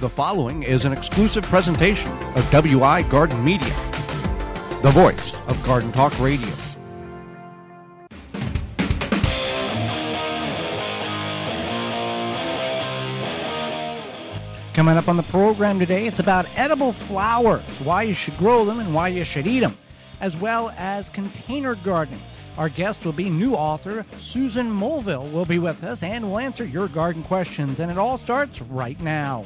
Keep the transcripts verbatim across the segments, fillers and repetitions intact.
The following is an exclusive presentation of W I Garden Media, the voice of Garden Talk Radio. Coming up on the program today, it's about edible flowers, why you should grow them and why you should eat them, as well as container gardening. Our guest will be new author Susan Mulville will be with us and will answer your garden questions, and it all starts right now.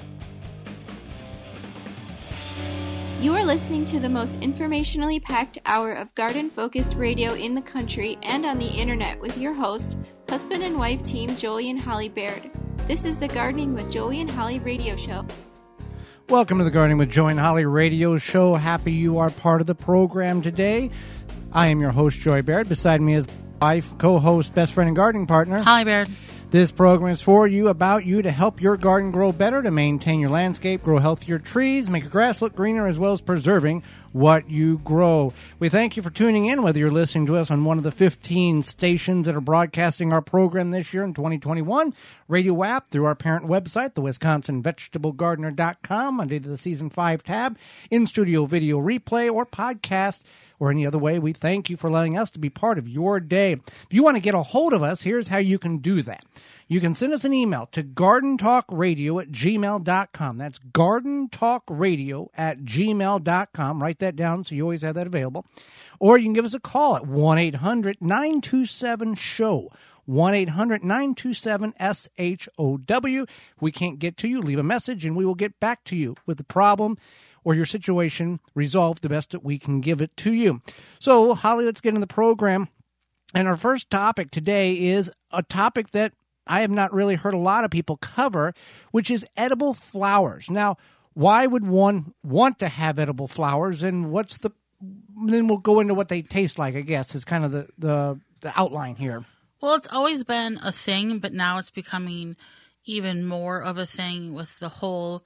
You are listening to the most informationally packed hour of garden-focused radio in the country and on the internet with your host, husband and wife team Joey and Holly Baird. This is the Gardening with Joey and Holly radio show. Welcome to the Gardening with Joey and Holly radio show. Happy you are part of the program today. I am your host, Joey Baird. Beside me is wife, co-host, best friend, and gardening partner, Holly Baird. This program is for you, about you, to help your garden grow better, to maintain your landscape, grow healthier trees, make your grass look greener, as well as preserving what you grow. We thank you for tuning in, whether you're listening to us on one of the fifteen stations that are broadcasting our program this year in twenty twenty-one, radio app, through our parent website, the Wisconsin Vegetable Gardener dot com, under the Season five tab, in-studio video replay, or podcast, or any other way. We thank you for allowing us to be part of your day. If you want to get a hold of us, here's how you can do that. You can send us an email to garden talk radio at gmail dot com. That's garden talk radio at gmail dot com. Write that down so you always have that available. Or you can give us a call at one eight hundred nine two seven show. one eight hundred nine two seven S H O W. If we can't get to you, leave a message and we will get back to you with the problem or your situation resolved the best that we can give it to you. So, Holly, let's get in the program. And our first topic today is a topic that I have not really heard a lot of people cover, which is edible flowers. Now, why would one want to have edible flowers, and what's the, then we'll go into what they taste like, I guess, is kind of the, the, the outline here. Well, it's always been a thing, but now it's becoming even more of a thing with the whole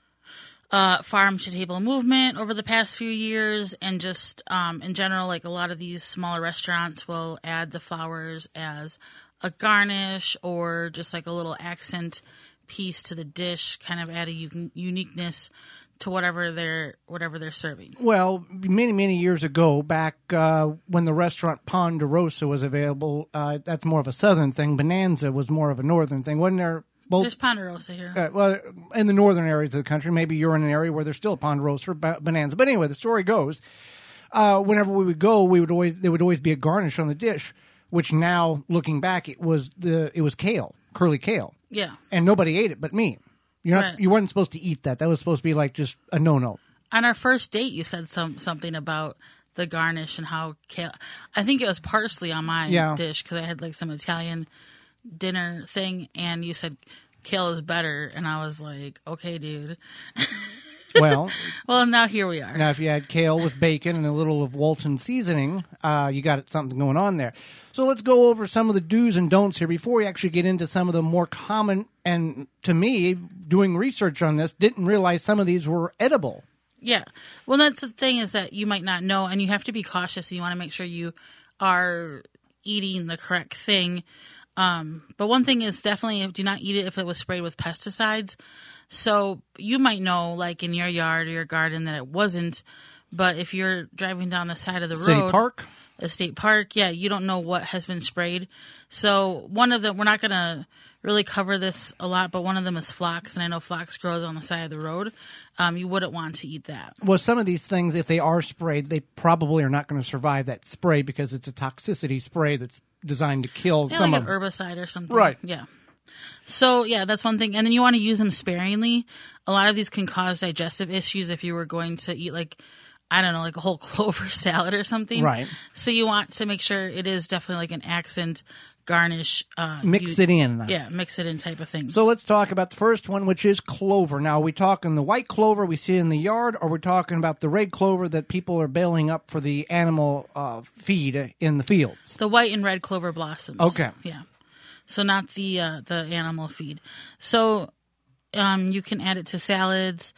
uh, farm to table movement over the past few years, and just um, in general, like a lot of these smaller restaurants will add the flowers as a garnish or just like a little accent piece to the dish, kind of add a un- uniqueness to whatever they're whatever they're serving. Well, many, many years ago, back uh, when the restaurant Ponderosa was available, uh, that's more of a southern thing. Bonanza was more of a northern thing. Wasn't there both? There's Ponderosa here. Uh, well, in the northern areas of the country. Maybe you're in an area where there's still a Ponderosa or Bonanza. But anyway, the story goes, uh, whenever we would go, we would always there would always be a garnish on the dish, which now, looking back, it was the it was kale, curly kale. Yeah. And nobody ate it but me. You're not, right. You weren't supposed to eat that. That was supposed to be like just a no-no. On our first date, you said some something about the garnish and how kale. I think it was parsley on my yeah. dish because I had like some Italian dinner thing, and you said kale is better, and I was like, okay, dude. Well, well, now here we are. Now, if you add kale with bacon and a little of Walton seasoning, uh, you got something going on there. So let's go over some of the do's and don'ts here before we actually get into some of the more common. And to me, doing research on this, didn't realize some of these were edible. Yeah. Well, that's the thing, is that you might not know, and you have to be cautious. You want to make sure you are eating the correct thing. Um, but one thing is definitely do not eat it if it was sprayed with pesticides. So you might know, like in your yard or your garden, that it wasn't. But if you're driving down the side of the City road, park, a state park, yeah, you don't know what has been sprayed. So one of them, we're not going to really cover this a lot, but one of them is phlox, and I know phlox grows on the side of the road. Um, you wouldn't want to eat that. Well, some of these things, if they are sprayed, they probably are not going to survive that spray because it's a toxicity spray that's designed to kill yeah, some like of an herbicide or something. Right. Yeah. So, yeah, that's one thing. And then you want to use them sparingly. A lot of these can cause digestive issues if you were going to eat, like, I don't know, like a whole clover salad or something. Right. So you want to make sure it is definitely like an accent garnish. Uh, mix you, it in. Yeah, mix it in type of thing. So let's talk about the first one, which is clover. Now, are we talking the white clover we see in the yard, or we're talking about the red clover that people are baling up for the animal uh, feed in the fields? The white and red clover blossoms. Okay. Yeah. So not the uh, the animal feed. So um, you can add it to salads.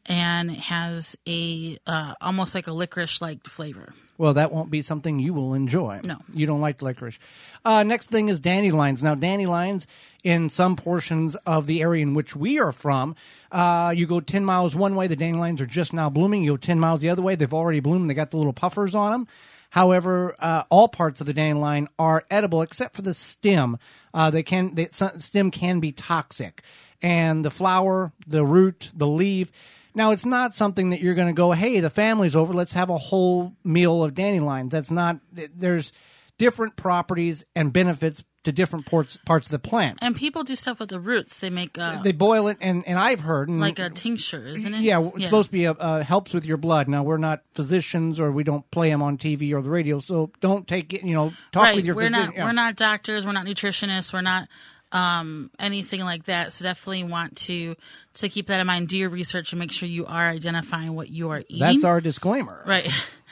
and has a uh, almost like a licorice-like flavor. Well, that won't be something you will enjoy. No. You don't like licorice. Uh, next thing is dandelions. Now, dandelions, in some portions of the area in which we are from, uh, you go ten miles one way, the dandelions are just now blooming. You go ten miles the other way, they've already bloomed. They got the little puffers on them. However, uh, all parts of the dandelion are edible except for the stem. Uh, they can the stem can be toxic. And the flower, the root, the leaf. Now, it's not something that you're going to go, hey, the family's over, let's have a whole meal of dandelions. That's not, there's different properties and benefits to different parts parts of the plant. And people do stuff with the roots. They make uh, they boil it, and, and I've heard and, like a tincture, isn't it? Yeah, it's yeah. supposed to be a, uh, helps with your blood. Now, we're not physicians, or we don't play them on T V or the radio, so don't take it. You know, talk right. with your we're physician. Not, yeah. We're not doctors. We're not nutritionists. We're not um, anything like that. So definitely want to to keep that in mind. Do your research and make sure you are identifying what you are eating. That's our disclaimer, right?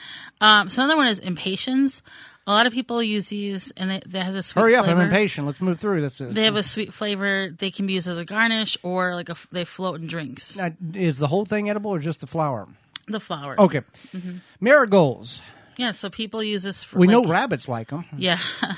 Um, so another one is impatiens. A lot of people use these, and they, that has a sweet Hurry up, flavor. I'm impatient. Let's move through this. They have a sweet flavor. They can be used as a garnish, or like a they float in drinks. Now, is the whole thing edible or just the flower? The flower. Okay. Mm-hmm. Marigolds. Yeah, so people use this for We like, know rabbits like them. Yeah.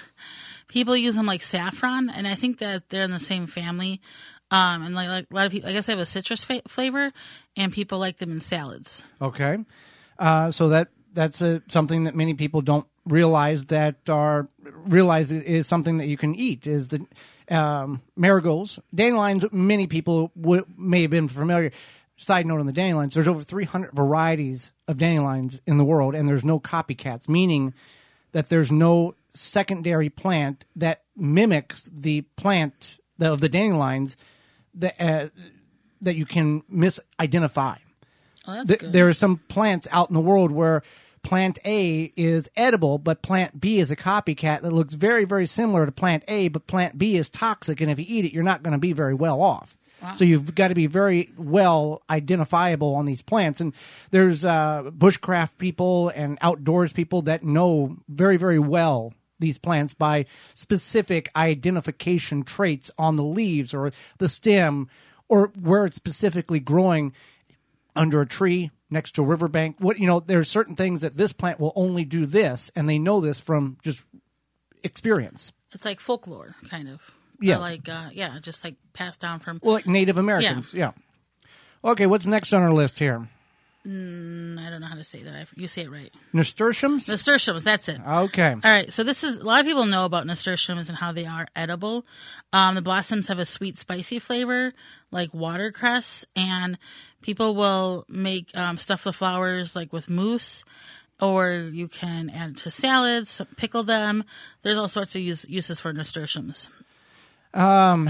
People use them like saffron, and I think that they're in the same family. Um, and like, like a lot of people, I guess they have a citrus fa- flavor, and people like them in salads. Okay. Uh, so that that's a, something that many people don't realize that are realize it is something that you can eat is the um, marigolds. Dandelions, many people w- may have been familiar. Side note on the dandelions, there's over three hundred varieties of dandelions in the world, and there's no copycats, meaning that there's no secondary plant that mimics the plant of the dandelions that, uh, that you can misidentify. Oh, that's Th- good. there are some plants out in the world where plant A is edible, but plant B is a copycat that looks very, very similar to plant A, but plant B is toxic, and if you eat it, you're not going to be very well off. Wow. So you've got to be very well identifiable on these plants. And there's uh, bushcraft people and outdoors people that know very, very well these plants by specific identification traits on the leaves or the stem or where it's specifically growing under a tree, next to a riverbank. What you know, there are certain things that this plant will only do this, and they know this from just experience. It's like folklore, kind of. Yeah. Or like, uh, yeah, just like passed down from... Well, like Native Americans, yeah. yeah. Okay, what's next on our list here? Mm, I don't know how to say that. I, you say it right. Nasturtiums? Nasturtiums, that's it. Okay. All right, so this is... A lot of people know about nasturtiums and how they are edible. Um, the blossoms have a sweet, spicy flavor, like watercress, and people will make um, stuff the flowers like with mousse, or you can add it to salads, pickle them. There's all sorts of use, uses for nasturtiums. Um,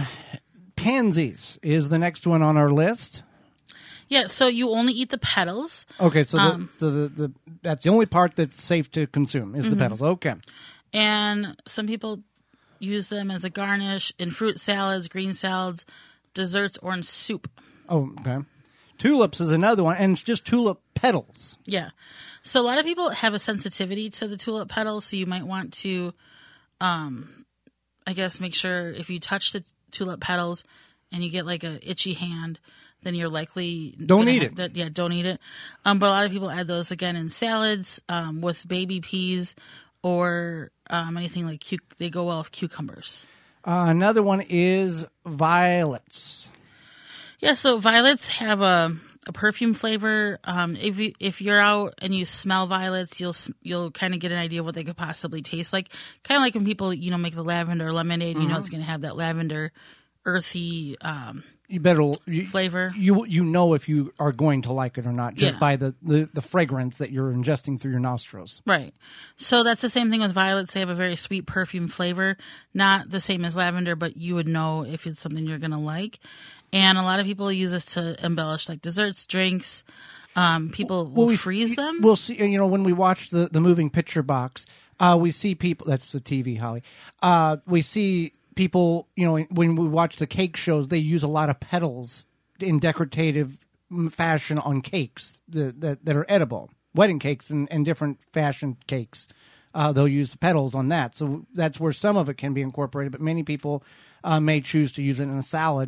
pansies is the next one on our list. Yeah, so you only eat the petals. Okay, so, Um, the, so the, the that's the only part that's safe to consume is mm-hmm. the petals. Okay. And some people use them as a garnish in fruit salads, green salads, desserts, or in soup. Oh, okay. Tulips is another one, and it's just tulip petals. Yeah. So a lot of people have a sensitivity to the tulip petals, so you might want to, um, I guess, make sure if you touch the tulip petals and you get like a itchy hand, then you're likely don't eat have it. That, yeah, don't eat it. Um, but a lot of people add those again in salads um, with baby peas or um, anything like cu- they go well with cucumbers. Uh, another one is violets. Yeah, so violets have a, a perfume flavor. Um, if you if you're out and you smell violets, you'll you'll kind of get an idea what they could possibly taste like. Kind of like when people you know make the lavender lemonade, mm-hmm. you know it's going to have that lavender, earthy um, you better you, flavor. You you know if you are going to like it or not just Yeah. by the, the, the fragrance that you're ingesting through your nostrils. Right. So that's the same thing with violets. They have a very sweet perfume flavor, not the same as lavender, but you would know if it's something you're going to like. And a lot of people use this to embellish like desserts, drinks. Um, people will Well, we- freeze them. We'll see. You know, when we watch the, the moving picture box, uh, we see people. That's the T V, Holly. Uh, we see people. You know, when we watch the cake shows, they use a lot of petals in decorative fashion on cakes that that, that are edible, wedding cakes and, and different fashion cakes. Uh, they'll use the petals on that, so that's where some of it can be incorporated. But many people uh, may choose to use it in a salad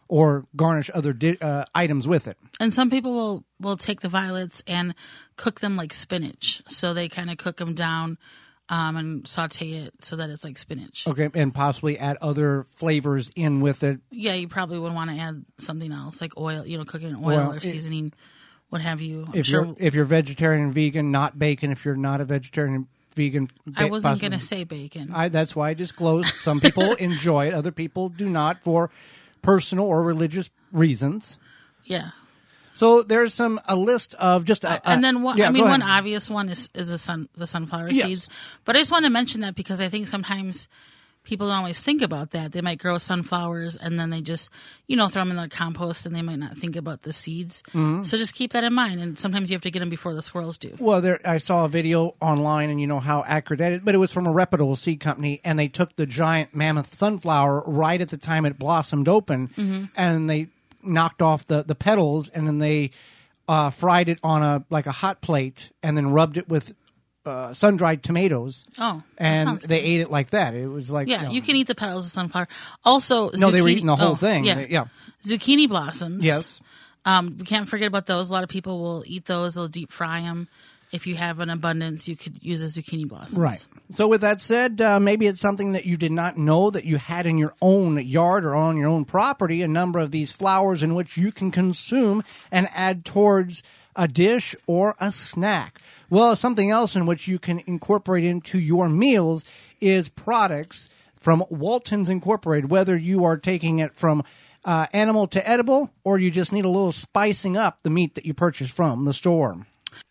or garnish other di- uh, items with it. And some people will, will take the violets and cook them like spinach. So they kind of cook them down um, and saute it so that it's like spinach. Okay, and possibly add other flavors in with it. Yeah, you probably would want to add something else, like oil, you know, cooking oil Well, or it- seasoning, what have you. I'm If sure you're if you're vegetarian and vegan, not bacon. If you're not a vegetarian vegan, I ba- wasn't possibly- going to say bacon. I, that's why I disclosed. Some people enjoy it, other people do not for personal or religious reasons. yeah. So there's some a list of just a, and then one, yeah, I mean, go one ahead. obvious one is, is the sun, the sunflower Yes. seeds. But I just want to mention that because I think sometimes people don't always think about that. They might grow sunflowers and then they just, you know, throw them in their compost and they might not think about the seeds. Mm-hmm. So just keep that in mind. And sometimes you have to get them before the squirrels do. Well, there I saw a video online, and you know how accurate that is, but it was from a reputable seed company, and they took the giant mammoth sunflower right at the time it blossomed open, Mm-hmm. and they knocked off the, the petals, and then they uh, fried it on a like a hot plate, and then rubbed it with uh, sun dried tomatoes. Oh, that and sounds they good. ate it like that. It was like Yeah, know, you can eat the petals of sunflower. Also, No, they were zucchini- eating the whole oh, thing. Yeah. They- yeah. Zucchini blossoms. Yes. Um, we can't forget about those. A lot of people will eat those. They'll deep fry them. If you have an abundance, you could use the zucchini blossoms. Right. So with that said, uh, maybe it's something that you did not know that you had in your own yard or on your own property, a number of these flowers in which you can consume and add towards a dish or a snack. Well, something else in which you can incorporate into your meals is products from Walton's Incorporated, whether you are taking it from uh, animal to edible or you just need a little spicing up the meat that you purchase from the store.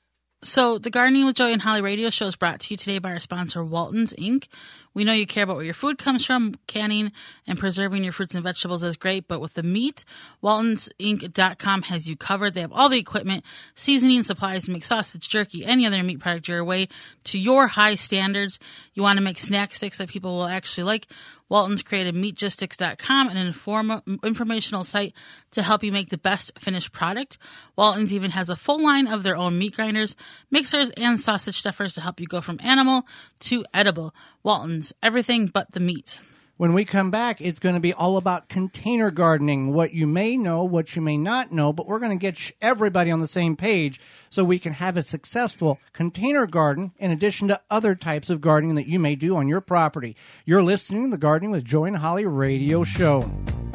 So, the Gardening with Joey and Holly radio show is brought to you today by our sponsor, Walton's Incorporated. We know you care about where your food comes from. Canning and preserving your fruits and vegetables is great, but with the meat, Waltons Inc dot com has you covered. They have all the equipment, seasoning, supplies to make sausage, jerky, any other meat product your way to your high standards. You want to make snack sticks that people will actually like. Walton's created meatgistics dot com, an inform- informational site to help you make the best finished product. Walton's even has a full line of their own meat grinders, mixers, and sausage stuffers to help you go from animal to edible. Walton's, everything but the meat. When we come back, it's going to be all about container gardening, what you may know, what you may not know, but we're going to get sh- everybody on the same page so we can have a successful container garden in addition to other types of gardening that you may do on your property. You're listening to the Gardening with Joey and Holly radio show.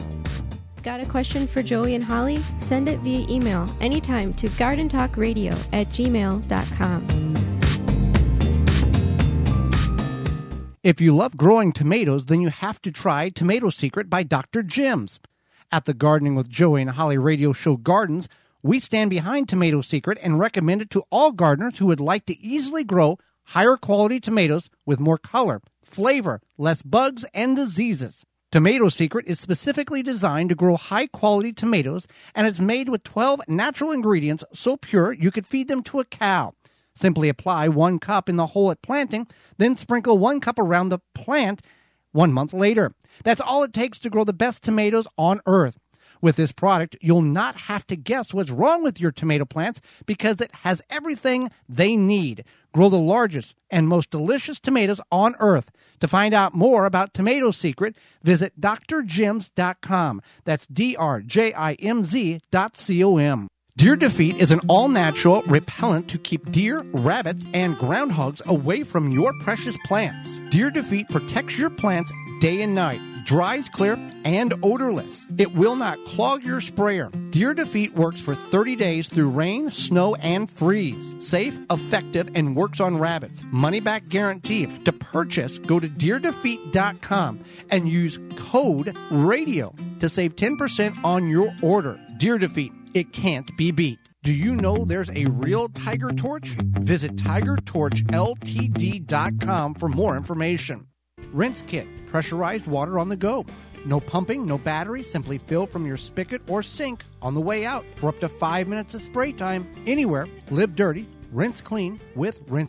Got a question for Joey and Holly? Send it via email anytime to gardentalkradio at gmail dot com. If you love growing tomatoes, then you have to try Tomato Secret by Doctor Jim's. At the Gardening with Joey and Holly radio show Gardens, we stand behind Tomato Secret and recommend it to all gardeners who would like to easily grow higher quality tomatoes with more color, flavor, less bugs, and diseases. Tomato Secret is specifically designed to grow high quality tomatoes, and it's made with twelve natural ingredients so pure you could feed them to a cow. Simply apply one cup in the hole at planting, then sprinkle one cup around the plant one month later. That's all it takes to grow the best tomatoes on earth. With this product, you'll not have to guess what's wrong with your tomato plants because it has everything they need. Grow the largest and most delicious tomatoes on earth. To find out more about Tomato Secret, visit D R jims dot com. That's D R J I M Z dot C O M. Deer Defeat is an all-natural repellent to keep deer, rabbits, and groundhogs away from your precious plants. Deer Defeat protects your plants day and night, dries clear, and odorless. It will not clog your sprayer. Deer Defeat works for thirty days through rain, snow, and freeze. Safe, effective, and works on rabbits. Money-back guarantee. To purchase, go to deer defeat dot com and use code RADIO to save ten percent on your order. Deer Defeat. It can't be beat. Do you know there's a real Tiger Torch? Visit tiger torch L T D dot com for more information. Rinse Kit. Pressurized water on the go. No pumping, no battery. Simply fill from your spigot or sink on the way out for up to five minutes of spray time. Anywhere. Live dirty. Rinse clean with Rinse Kit.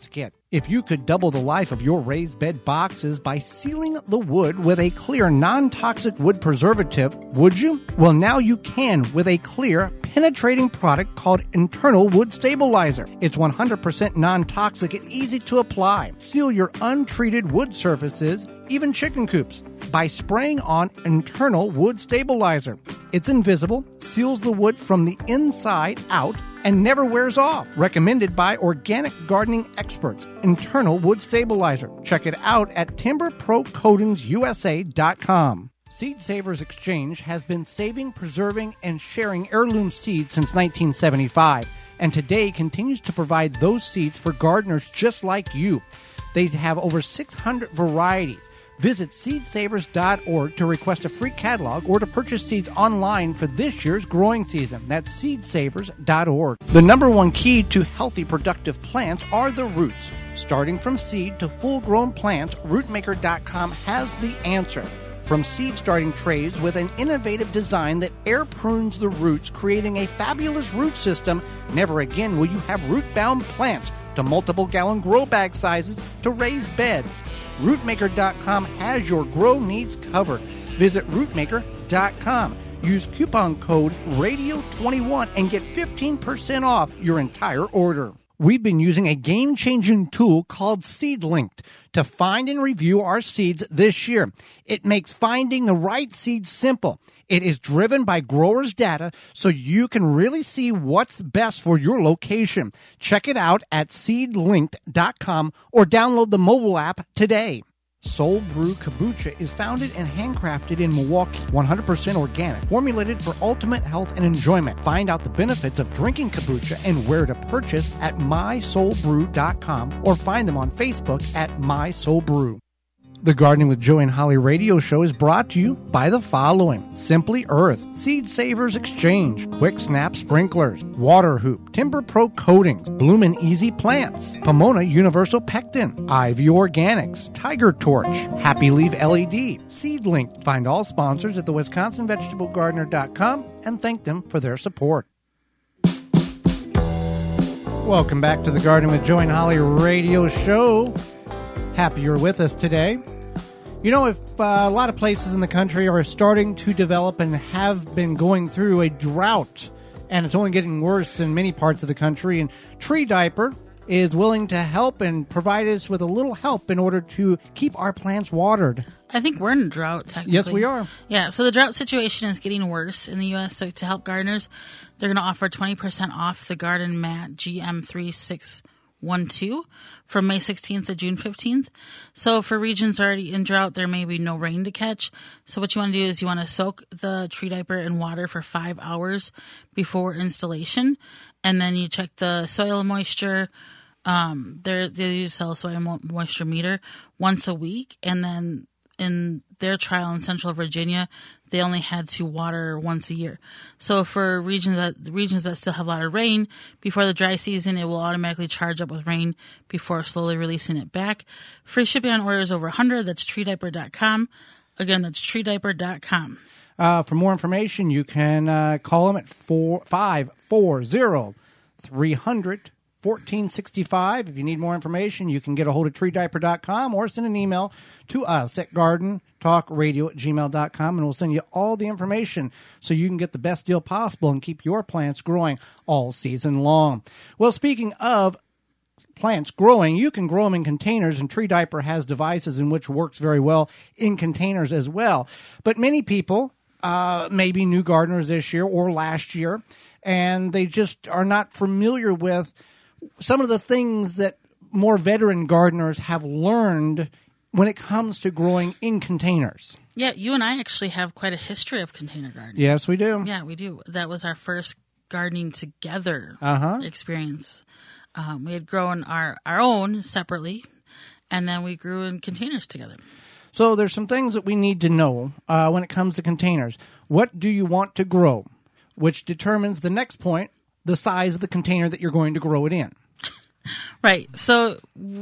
If you could double the life of your raised bed boxes by sealing the wood with a clear, non-toxic wood preservative, would you? Well, now you can with a clear, penetrating product called Internal Wood Stabilizer. It's one hundred percent non-toxic and easy to apply. Seal your untreated wood surfaces, even chicken coops, by spraying on Internal Wood Stabilizer. It's invisible, seals the wood from the inside out, and never wears off. Recommended by organic gardening experts. Internal Wood Stabilizer. Check it out at timber pro coatings u s a dot com. Seed Savers Exchange has been saving, preserving, and sharing heirloom seeds since nineteen seventy-five, and today continues to provide those seeds for gardeners just like you. They have over six hundred varieties. Visit seed savers dot org to request a free catalog or to purchase seeds online for this year's growing season. That's seed savers dot org. The number one key to healthy, productive plants are the roots. Starting from seed to full-grown plants, root maker dot com has the answer. From seed starting trays with an innovative design that air prunes the roots, creating a fabulous root system, never again will you have root-bound plants, to multiple gallon grow bag sizes to raised beds. root maker dot com has your grow needs covered. Visit root maker dot com. Use coupon code radio twenty-one and get fifteen percent off your entire order. We've been using a game-changing tool called SeedLinked to find and review our seeds this year. It makes finding the right seeds simple. It is driven by growers' data, so you can really see what's best for your location. Check it out at seed linked dot com or download the mobile app today. Soul Brew Kombucha is founded and handcrafted in Milwaukee, one hundred percent organic, formulated for ultimate health and enjoyment. Find out the benefits of drinking kombucha and where to purchase at my soul brew dot com or find them on Facebook at MySoulBrew. The Gardening with Joey and Holly radio show is brought to you by the following: Simply Earth, Seed Savers Exchange, Quick Snap Sprinklers, Water Hoop, Timber Pro Coatings, Bloomin' Easy Plants, Pomona Universal Pectin, Ivy Organics, Tiger Torch, Happy Leaf L E D, SeedLink. Find all sponsors at the wisconsin vegetable gardener dot com and thank them for their support. Welcome back to the Gardening with Joey and Holly radio show. Happy you're with us today. You know, if uh, a lot of places in the country are starting to develop and have been going through a drought, and it's only getting worse in many parts of the country, and Tree Diaper is willing to help and provide us with a little help in order to keep our plants watered. I think we're in a drought, technically. Yes, we are. Yeah, so the drought situation is getting worse in the U S, so to help gardeners, they're going to offer twenty percent off the Garden Mat G M three six one two from May sixteenth to June fifteenth. So for regions already in drought, there may be no rain to catch. So what you want to do is you want to soak the Tree Diaper in water for five hours before installation. And then you check the soil moisture. Um, they're, they use soil soil moisture meter once a week. And then in their trial in Central Virginia, they only had to water once a year. So for regions that regions that still have a lot of rain before the dry season, it will automatically charge up with rain before slowly releasing it back. Free shipping on orders over one hundred. That's tree diaper dot com. Again, that's tree diaper dot com. Uh, for more information, you can uh, call them at four five four zero three hundred fourteen sixty-five. If you need more information, you can get a hold of tree diaper dot com or send an email to us at garden talk radio at gmail dot com, and we'll send you all the information so you can get the best deal possible and keep your plants growing all season long. Well, speaking of plants growing, you can grow them in containers, and Tree Diaper has devices in which works very well in containers as well. But many people, uh, maybe new gardeners this year or last year, and they just are not familiar with some of the things that more veteran gardeners have learned when it comes to growing in containers. Yeah, you and I actually have quite a history of container gardening. Yes, we do. Yeah, we do. That was our first gardening together uh-huh. experience. Um, we had grown our, our own separately, and then we grew in containers together. So there's some things that we need to know uh, when it comes to containers. What do you want to grow? Which determines the next point, the size of the container that you're going to grow it in. Right. So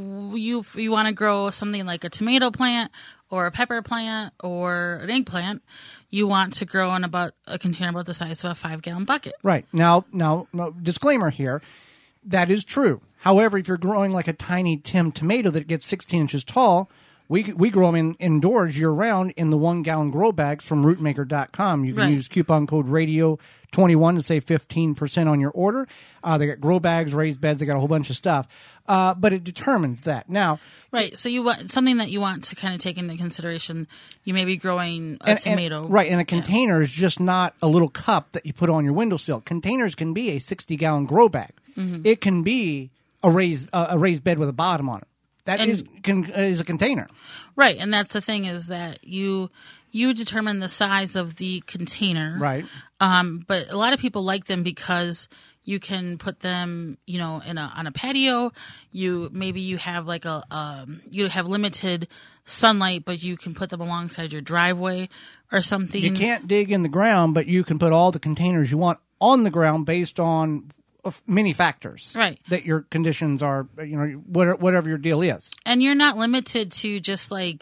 you you want to grow something like a tomato plant or a pepper plant or an eggplant, you want to grow in about a container about the size of a five-gallon bucket. Right. Now, now, now, disclaimer here, that is true. However, if you're growing like a tiny Tim tomato that gets sixteen inches tall, we we grow them in, indoors year-round in the one-gallon grow bags from root maker dot com. You can Right. use coupon code radio twenty-one to save fifteen percent on your order. Uh, they got grow bags, raised beds. They got a whole bunch of stuff. Uh, but it determines that. Now, Right. So you want something that you want to kind of take into consideration. You may be growing a and- tomato. and- right, and a container is just not a little cup that you put on your windowsill. Containers can be a sixty-gallon grow bag. Mm-hmm. It can be a raised uh, a raised bed with a bottom on it. That And- is can, is a container. Right. And that's the thing is that you you determine the size of the container. Right. Um, but a lot of people like them because you can put them, you know, in a on a patio. You maybe you have like a um, you have limited sunlight, but you can put them alongside your driveway or something. You can't dig in the ground, but you can put all the containers you want on the ground based on of many factors. Right. That your conditions are, you know, whatever, whatever your deal is. And you're not limited to just like,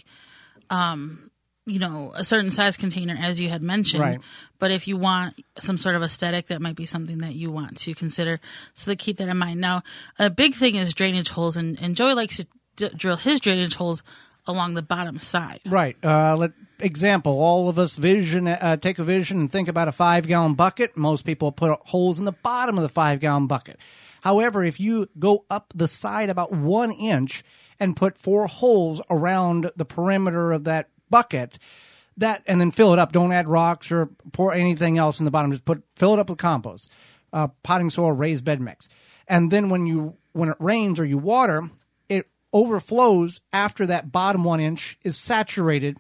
um, you know, a certain size container, as you had mentioned. Right. But if you want some sort of aesthetic, that might be something that you want to consider. So to keep that in mind. Now, a big thing is drainage holes, and, and Joey likes to d- drill his drainage holes along the bottom side. Right. Uh, let example. All of us vision uh, take a vision and think about a five-gallon bucket. Most people put holes in the bottom of the five-gallon bucket. However, if you go up the side about one inch and put four holes around the perimeter of that bucket, that and then fill it up. Don't add rocks or pour anything else in the bottom. Just put fill it up with compost, uh, potting soil, raised bed mix, and then when you when it rains or you water, it overflows after that bottom one inch is saturated.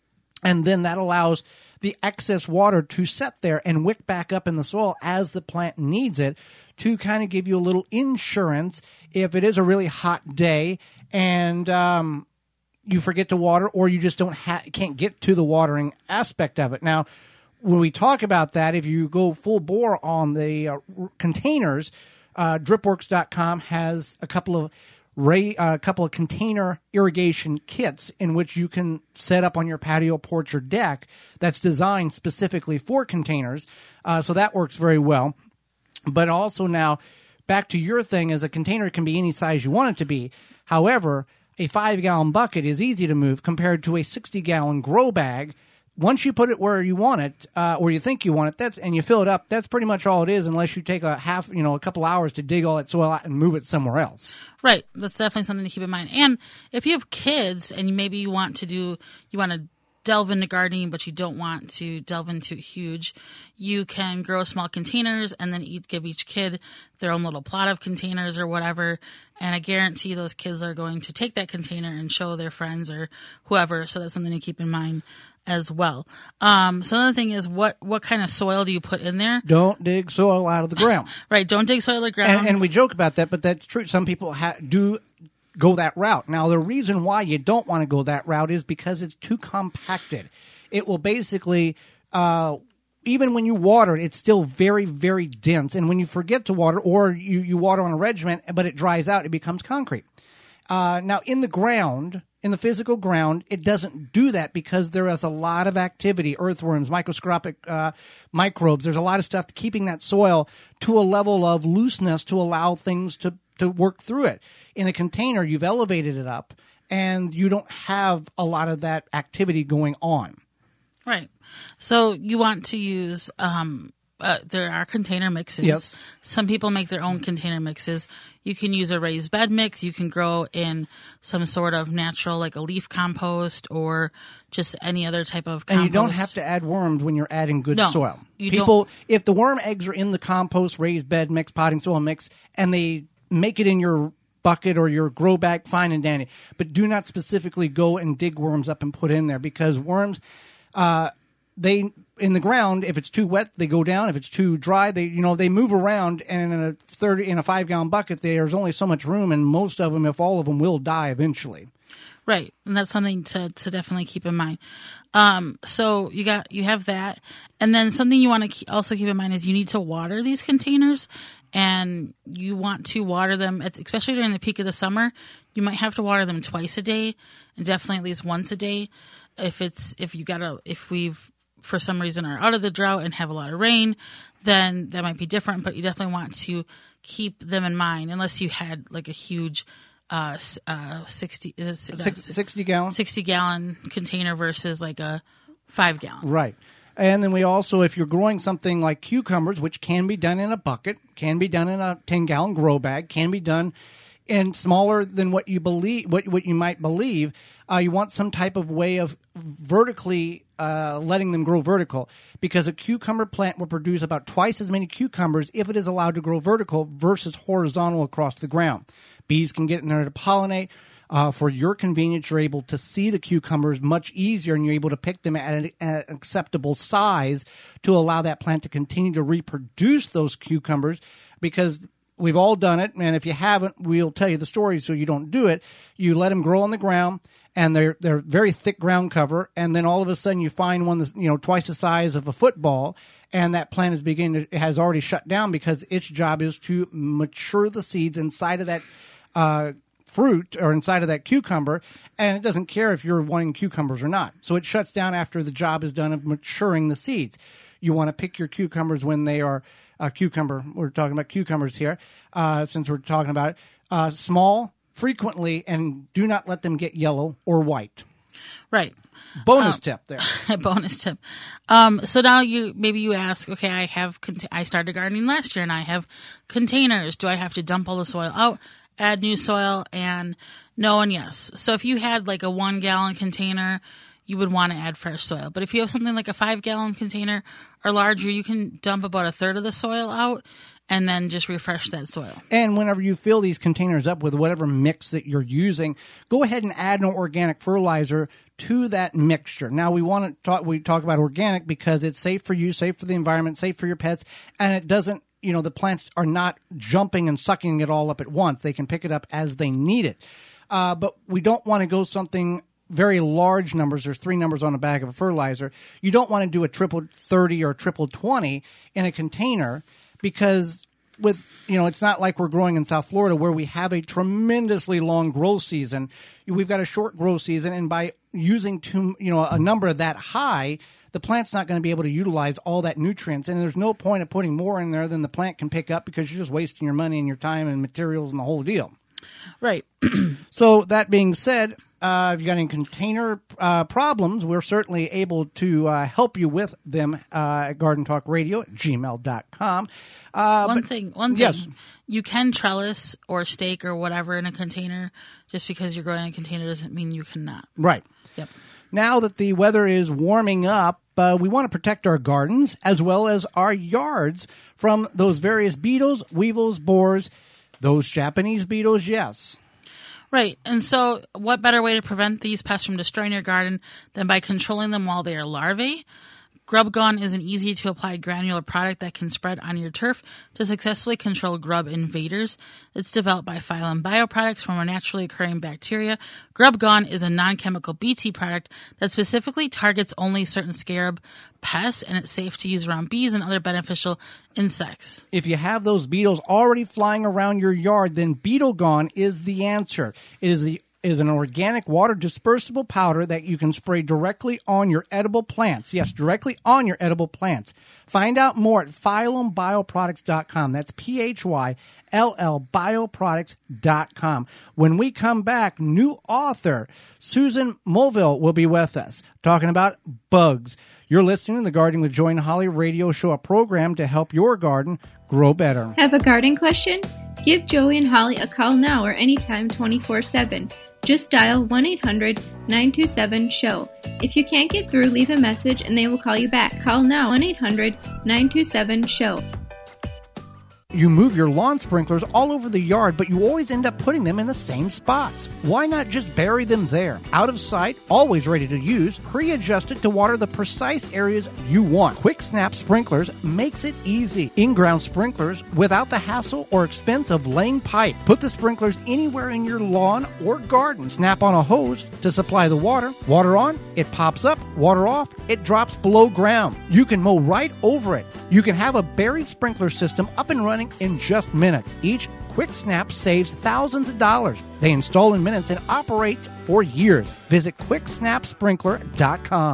And then that allows the excess water to set there and wick back up in the soil as the plant needs it to kind of give you a little insurance if it is a really hot day and um, you forget to water or you just don't ha- can't get to the watering aspect of it. Now, when we talk about that, if you go full bore on the uh, containers, uh, dripworks dot com has a couple of Ray, uh, a couple of container irrigation kits in which you can set up on your patio, porch, or deck that's designed specifically for containers. Uh, so that works very well. But also now, back to your thing, is a container can be any size you want it to be. However, a five-gallon bucket is easy to move compared to a sixty-gallon grow bag. Once you put it where you want it, uh, or you think you want it, that's and you fill it up, that's pretty much all it is, unless you take a half, you know, a couple hours to dig all that soil out and move it somewhere else. Right. That's definitely something to keep in mind. And if you have kids and maybe you want to do, you want to delve into gardening, but you don't want to delve into it huge, you can grow small containers and then eat, give each kid their own little plot of containers or whatever. And I guarantee those kids are going to take that container and show their friends or whoever. So that's something to keep in mind as well. Um, so another thing is what, what kind of soil do you put in there? Don't dig soil out of the ground. Right. Don't dig soil out of the ground. And, and we joke about that, but that's true. Some people ha- do go that route. Now, the reason why you don't want to go that route is because it's too compacted. It will basically, uh, even when you water it, it's still very, very dense. And when you forget to water or you, you water on a regimen, but it dries out, it becomes concrete. Uh, now, in the ground, in the physical ground, it doesn't do that because there is a lot of activity, earthworms, microscopic uh, microbes. There's a lot of stuff keeping that soil to a level of looseness to allow things to, to work through it. In a container, you've elevated it up, and you don't have a lot of that activity going on. Right. So you want to use, um, uh, there are container mixes. Yes. Some people make their own container mixes. You can use a raised bed mix. You can grow in some sort of natural, like a leaf compost or just any other type of compost. And you don't have to add worms when you're adding good No, soil. you People, don't. if the worm eggs are in the compost, raised bed mix, potting soil mix, and they make it in your bucket or your grow bag, fine and dandy. But do not specifically go and dig worms up and put in there because worms, uh, they in the ground, if it's too wet, they go down. If it's too dry, they you know they move around. And in a thirty in a five gallon bucket, there's only so much room, and most of them, if all of them, will die eventually. Right, and that's something to, to definitely keep in mind. Um, so you got you have that, and then something you want to keep, also keep in mind is you need to water these containers, and you want to water them, at, especially during the peak of the summer. You might have to water them twice a day, and definitely at least once a day. If it's if you gotta if we've for some reason are out of the drought and have a lot of rain, then that might be different. But you definitely want to keep them in mind unless you had like a huge uh, uh, sixty is it Six, sixty gallon sixty gallon container versus like a five gallon. Right. And then we also, if you're growing something like cucumbers, which can be done in a bucket, can be done in a ten gallon grow bag, can be done in smaller than what you believe, what what you might believe, uh, you want some type of way of vertically uh, letting them grow vertical, because a cucumber plant will produce about twice as many cucumbers if it is allowed to grow vertical versus horizontal across the ground. Bees can get in there to pollinate. Uh, for your convenience, you're able to see the cucumbers much easier, and you're able to pick them at an, at an acceptable size to allow that plant to continue to reproduce those cucumbers, because we've all done it, and if you haven't, we'll tell you the story so you don't do it. You let them grow on the ground, and they're they're very thick ground cover, and then all of a sudden you find one that's, you know, twice the size of a football, and that plant is beginning to, has already shut down because its job is to mature the seeds inside of that uh fruit or inside of that cucumber, and it doesn't care if you're wanting cucumbers or not. So it shuts down after the job is done of maturing the seeds. You want to pick your cucumbers when they are uh, cucumber. We're talking about cucumbers here, uh, since we're talking about it. Uh, small, frequently, and do not let them get yellow or white. Right. Bonus um, tip there. Bonus tip. Um, so now you maybe you ask, okay, I have cont- I started gardening last year and I have containers. Do I have to dump all the soil out? Add new soil? And no and yes. So if you had like a one gallon container, you would want to add fresh soil. But if you have something like a five gallon container or larger, you can dump about a third of the soil out and then just refresh that soil. And whenever you fill these containers up with whatever mix that you're using, go ahead and add an organic fertilizer to that mixture. Now, we want to talk, we talk about organic because it's safe for you, safe for the environment, safe for your pets, and it doesn't, you know, the plants are not jumping and sucking it all up at once. They can pick it up as they need it. Uh, but we don't want to go something very large numbers. There's three numbers on a bag of a fertilizer. You don't want to do a triple thirty or a triple twenty in a container, because with, you know, it's not like we're growing in South Florida where we have a tremendously long growth season. We've got a short growth season, and by using too, you know, a number that high, the plant's not going to be able to utilize all that nutrients, and there's no point of putting more in there than the plant can pick up, because you're just wasting your money and your time and materials and the whole deal. Right. So that being said, uh, if you got any container uh, problems, we're certainly able to uh, help you with them uh, at garden talk radio at gmail dot com. Uh, one but, thing, one thing, yes. You can trellis or stake or whatever in a container. Just because you're growing in a container doesn't mean you cannot. Right. Yep. Now that the weather is warming up, uh, we want to protect our gardens as well as our yards from those various beetles, weevils, borers, those Japanese beetles, yes. Right. And so what better way to prevent these pests from destroying your garden than by controlling them while they are larvae? Grub Gone is an easy-to-apply granular product that can spread on your turf to successfully control grub invaders. It's developed by Phylum Bioproducts from a naturally occurring bacteria. Grub Gone is a non-chemical B T product that specifically targets only certain scarab pests, and it's safe to use around bees and other beneficial insects. If you have those beetles already flying around your yard, then Beetle Gone is the answer. It is the is an organic water dispersible powder that you can spray directly on your edible plants. Yes, directly on your edible plants. Find out more at phylum bioproducts dot com. That's P H Y L L bioproducts dot com. When we come back, new author Susan Mulville will be with us talking about bugs. You're listening to the Gardening with Joy and Holly radio show, a program to help your garden grow better. Have a garden question? Give Joey and Holly a call now or anytime twenty-four seven. Just dial one eight hundred nine two seven show. If you can't get through, leave a message and they will call you back. Call now, one eight hundred nine two seven show. You move your lawn sprinklers all over the yard, but you always end up putting them in the same spots. Why not just bury them there? Out of sight, always ready to use, pre-adjusted to water the precise areas you want. Quick Snap Sprinklers makes it easy. In-ground sprinklers without the hassle or expense of laying pipe. Put the sprinklers anywhere in your lawn or garden. Snap on a hose to supply the water. Water on, it pops up. Water off, it drops below ground. You can mow right over it. You can have a buried sprinkler system up and running in just minutes. Each Quick Snap saves thousands of dollars. They install in minutes and operate for years. Visit quick snap sprinkler dot com.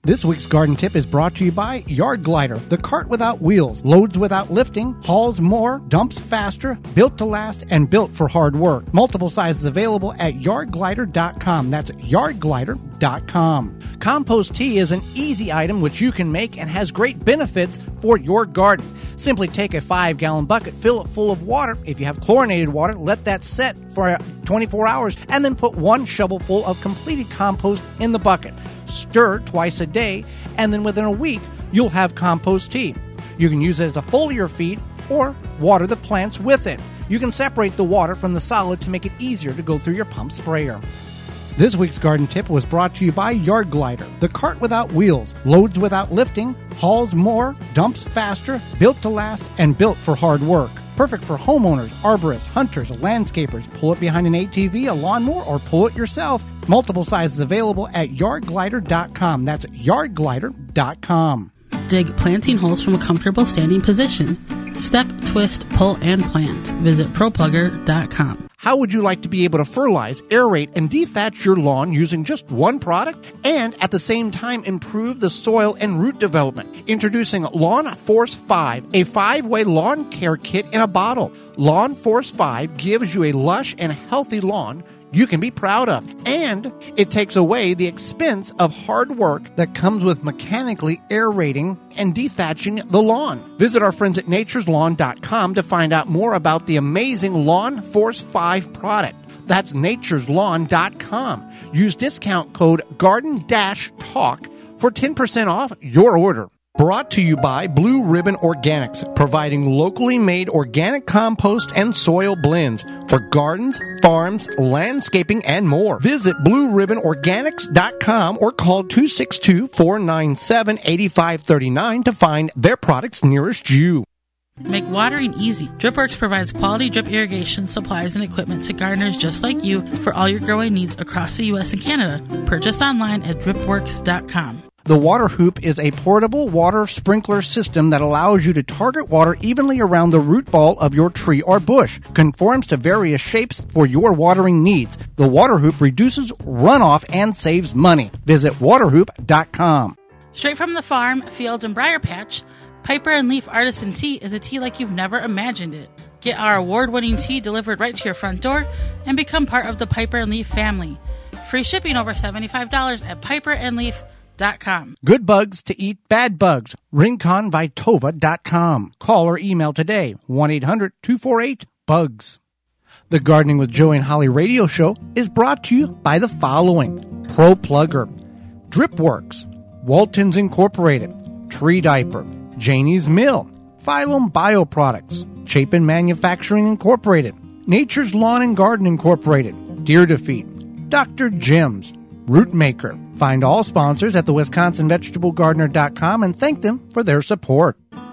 This week's garden tip is brought to you by Yard Glider, the cart without wheels, loads without lifting, hauls more, dumps faster, built to last, and built for hard work. Multiple sizes available at yard glider dot com. That's yard glider dot com. Compost tea is an easy item which you can make and has great benefits for your garden. Simply take a five-gallon bucket, fill it full of water. If you have chlorinated water, let that set for twenty-four hours, and then put one shovelful of completed compost in the bucket. Stir twice a day, and then within a week, you'll have compost tea. You can use it as a foliar feed or water the plants with it. You can separate the water from the solid to make it easier to go through your pump sprayer. This week's garden tip was brought to you by Yard Glider, the cart without wheels, loads without lifting, hauls more, dumps faster, built to last, and built for hard work. Perfect for homeowners, arborists, hunters, landscapers. Pull it behind an A T V, a lawnmower, or pull it yourself. Multiple sizes available at yard glider dot com. That's yard glider dot com. Dig planting holes from a comfortable standing position. Step, twist, pull, and plant. Visit pro plugger dot com. How would you like to be able to fertilize, aerate, and dethatch your lawn using just one product and at the same time improve the soil and root development? Introducing Lawn Force five, a five-way lawn care kit in a bottle. Lawn Force five gives you a lush and healthy lawn you can be proud of, and it takes away the expense of hard work that comes with mechanically aerating and dethatching the lawn. Visit our friends at natures lawn dot com to find out more about the amazing Lawn Force five product. That's natures lawn dot com. Use discount code garden talk for ten percent off your order. Brought to you by Blue Ribbon Organics, providing locally made organic compost and soil blends for gardens, farms, landscaping, and more. Visit blue ribbon organics dot com or call two six two, four nine seven, eight five three nine to find their products nearest you. Make watering easy. DripWorks provides quality drip irrigation supplies and equipment to gardeners just like you for all your growing needs across the U S and Canada. Purchase online at drip works dot com. The Water Hoop is a portable water sprinkler system that allows you to target water evenly around the root ball of your tree or bush. Conforms to various shapes for your watering needs. The Water Hoop reduces runoff and saves money. Visit water hoop dot com. Straight from the farm, fields, and briar patch, Piper and Leaf Artisan Tea is a tea like you've never imagined it. Get our award-winning tea delivered right to your front door and become part of the Piper and Leaf family. Free shipping over seventy-five dollars at piper and leaf dot com. Good bugs to eat bad bugs. rincon vitova dot com. Call or email today. one eight hundred, two four eight, bugs. The Gardening with Joey and Holly radio show is brought to you by the following: Pro Plugger, DripWorks, Waltons Incorporated, Tree Diaper, Janie's Mill, Phylum Bioproducts, Chapin Manufacturing Incorporated, Nature's Lawn and Garden Incorporated, Deer Defeat, Doctor Jim's, Root Maker. Find all sponsors at the wisconsin vegetable gardener dot com and thank them for their support.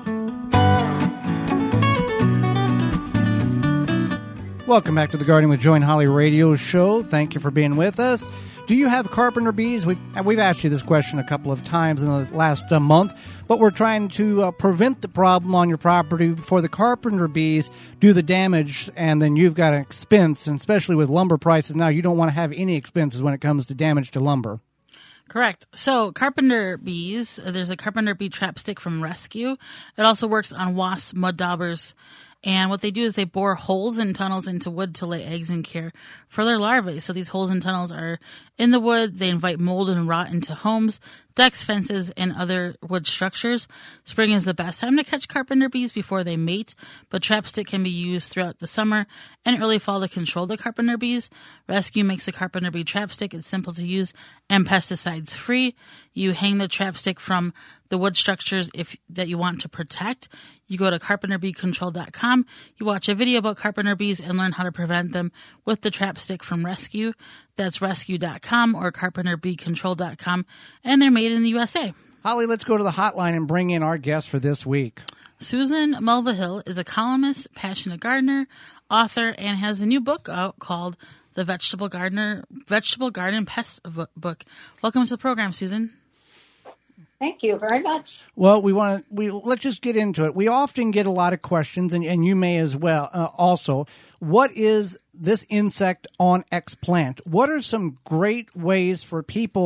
Welcome back to the Gardening with Joey and Holly radio show. Thank you for being with us. Do you have carpenter bees? We've, we've asked you this question a couple of times in the last uh, month, but we're trying to uh, prevent the problem on your property before the carpenter bees do the damage, and then you've got an expense, and especially with lumber prices now, you don't want to have any expenses when it comes to damage to lumber. Correct. So carpenter bees, there's a carpenter bee trap stick from Rescue. It also works on wasps, mud daubers, and what they do is they bore holes and tunnels into wood to lay eggs and care for their larvae. So these holes and tunnels are in the wood. They invite mold and rot into homes, decks, fences, and other wood structures. Spring is the best time to catch carpenter bees before they mate, but trap stick can be used throughout the summer and early fall to control the carpenter bees. Rescue makes the carpenter bee trap stick. It's simple to use and pesticides free. You hang the trap stick from the wood structures if that you want to protect. You go to carpenter bee control dot com. You watch a video about carpenter bees and learn how to prevent them with the trap stick from Rescue. That's rescue dot com or carpenter bee control dot com, and they're made in the U S A. Holly, let's go to the hotline and bring in our guest for this week. Susan Mulvihill is a columnist, passionate gardener, author, and has a new book out called The Vegetable Gardener, Vegetable Garden Pest Book. Welcome to the program, Susan. Thank you very much. Well, we want to we let's just get into it. We often get a lot of questions, and, and you may as well. Uh, also, what is this insect on X plant? What are some great ways for people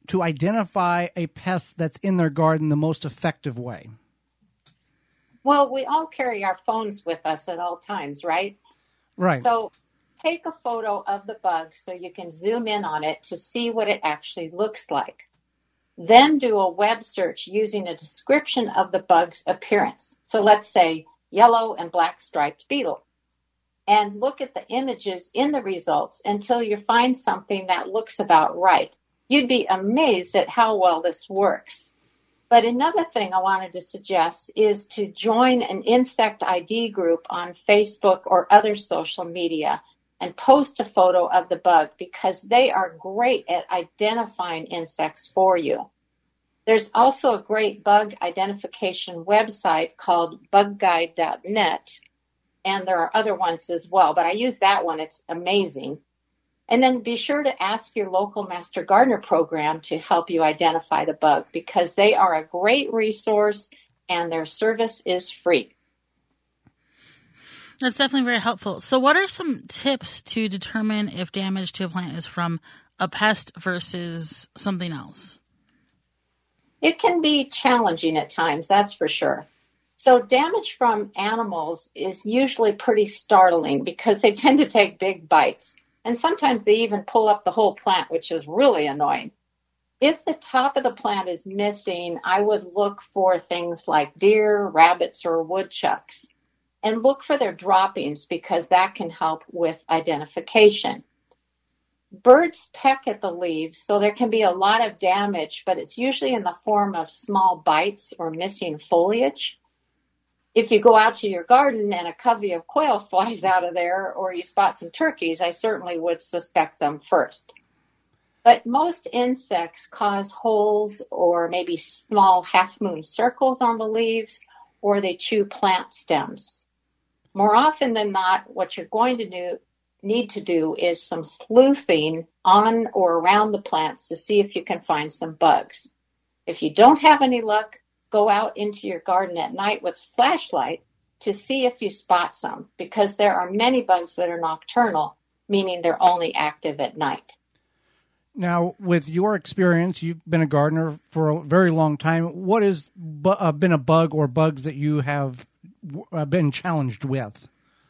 to identify a pest that's in their garden the most effective way? Well, we all carry our phones with us at all times, right? Right. So take a photo of the bug so you can zoom in on it to see what it actually looks like. Then do a web search using a description of the bug's appearance. So let's say yellow and black striped beetle. And look at the images in the results until you find something that looks about right. You'd be amazed at how well this works. But another thing I wanted to suggest is to join an insect I D group on Facebook or other social media and post a photo of the bug because they are great at identifying insects for you. There's also a great bug identification website called bug guide dot net, and there are other ones as well, but I use that one. It's amazing. And then be sure to ask your local Master Gardener program to help you identify the bug because they are a great resource and their service is free. That's definitely very helpful. So what are some tips to determine if damage to a plant is from a pest versus something else? It can be challenging at times, that's for sure. So damage from animals is usually pretty startling because they tend to take big bites. And sometimes they even pull up the whole plant, which is really annoying. If the top of the plant is missing, I would look for things like deer, rabbits, or woodchucks. And look for their droppings because that can help with identification. Birds peck at the leaves, so there can be a lot of damage, but it's usually in the form of small bites or missing foliage. If you go out to your garden and a covey of quail flies out of there or you spot some turkeys, I certainly would suspect them first. But most insects cause holes or maybe small half-moon circles on the leaves, or they chew plant stems. More often than not, what you're going to do, need to do is some sleuthing on or around the plants to see if you can find some bugs. If you don't have any luck, go out into your garden at night with a flashlight to see if you spot some, because there are many bugs that are nocturnal, meaning they're only active at night. Now, with your experience, you've been a gardener for a very long time. What has bu- uh, been a bug or bugs that you have uh, been challenged with?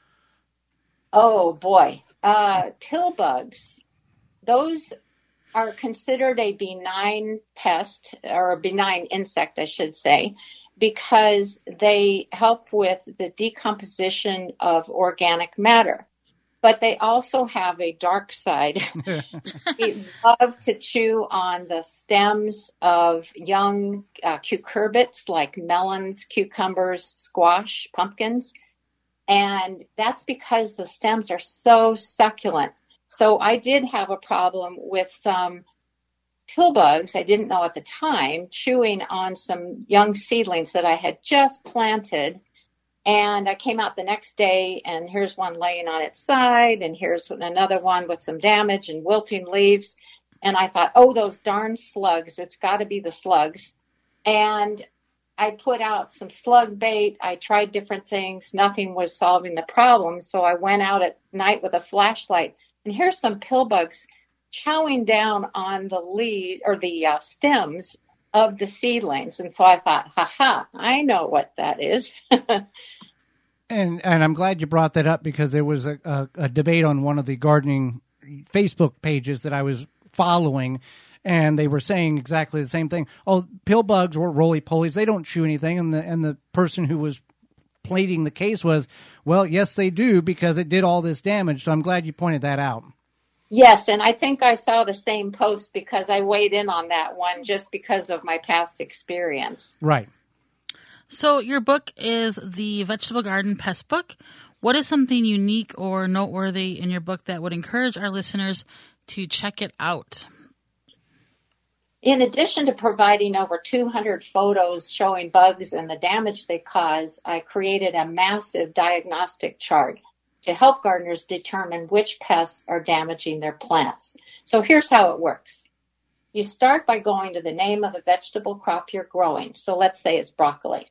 Oh, boy. Uh, pill bugs. Those are considered a benign pest, or a benign insect, I should say, because they help with the decomposition of organic matter. But they also have a dark side. They love to chew on the stems of young uh, cucurbits like melons, cucumbers, squash, pumpkins. And that's because the stems are so succulent. So I did have a problem with some pill bugs, I didn't know at the time, chewing on some young seedlings that I had just planted. And I came out the next day, and here's one laying on its side, and here's another one with some damage and wilting leaves. And I thought, oh, those darn slugs, it's got to be the slugs. And I put out some slug bait. I tried different things. Nothing was solving the problem. So I went out at night with a flashlight, and here's some pill bugs chowing down on the lead or the uh, stems of the seedlings. And so I thought, ha ha, I know what that is. And and I'm glad you brought that up because there was a, a, a debate on one of the gardening Facebook pages that I was following, and they were saying exactly the same thing. Oh, pill bugs or roly-polies, they don't chew anything. And the and the person who was pleading the case was, well, yes, they do because it did all this damage. So I'm glad you pointed that out. Yes, and I think I saw the same post because I weighed in on that one just because of my past experience. Right. So your book is the Vegetable Garden Pest Book. What is something unique or noteworthy in your book that would encourage our listeners to check it out? In addition to providing over two hundred photos showing bugs and the damage they cause, I created a massive diagnostic chart to help gardeners determine which pests are damaging their plants. So here's how it works. You start by going to the name of the vegetable crop you're growing. So let's say it's broccoli.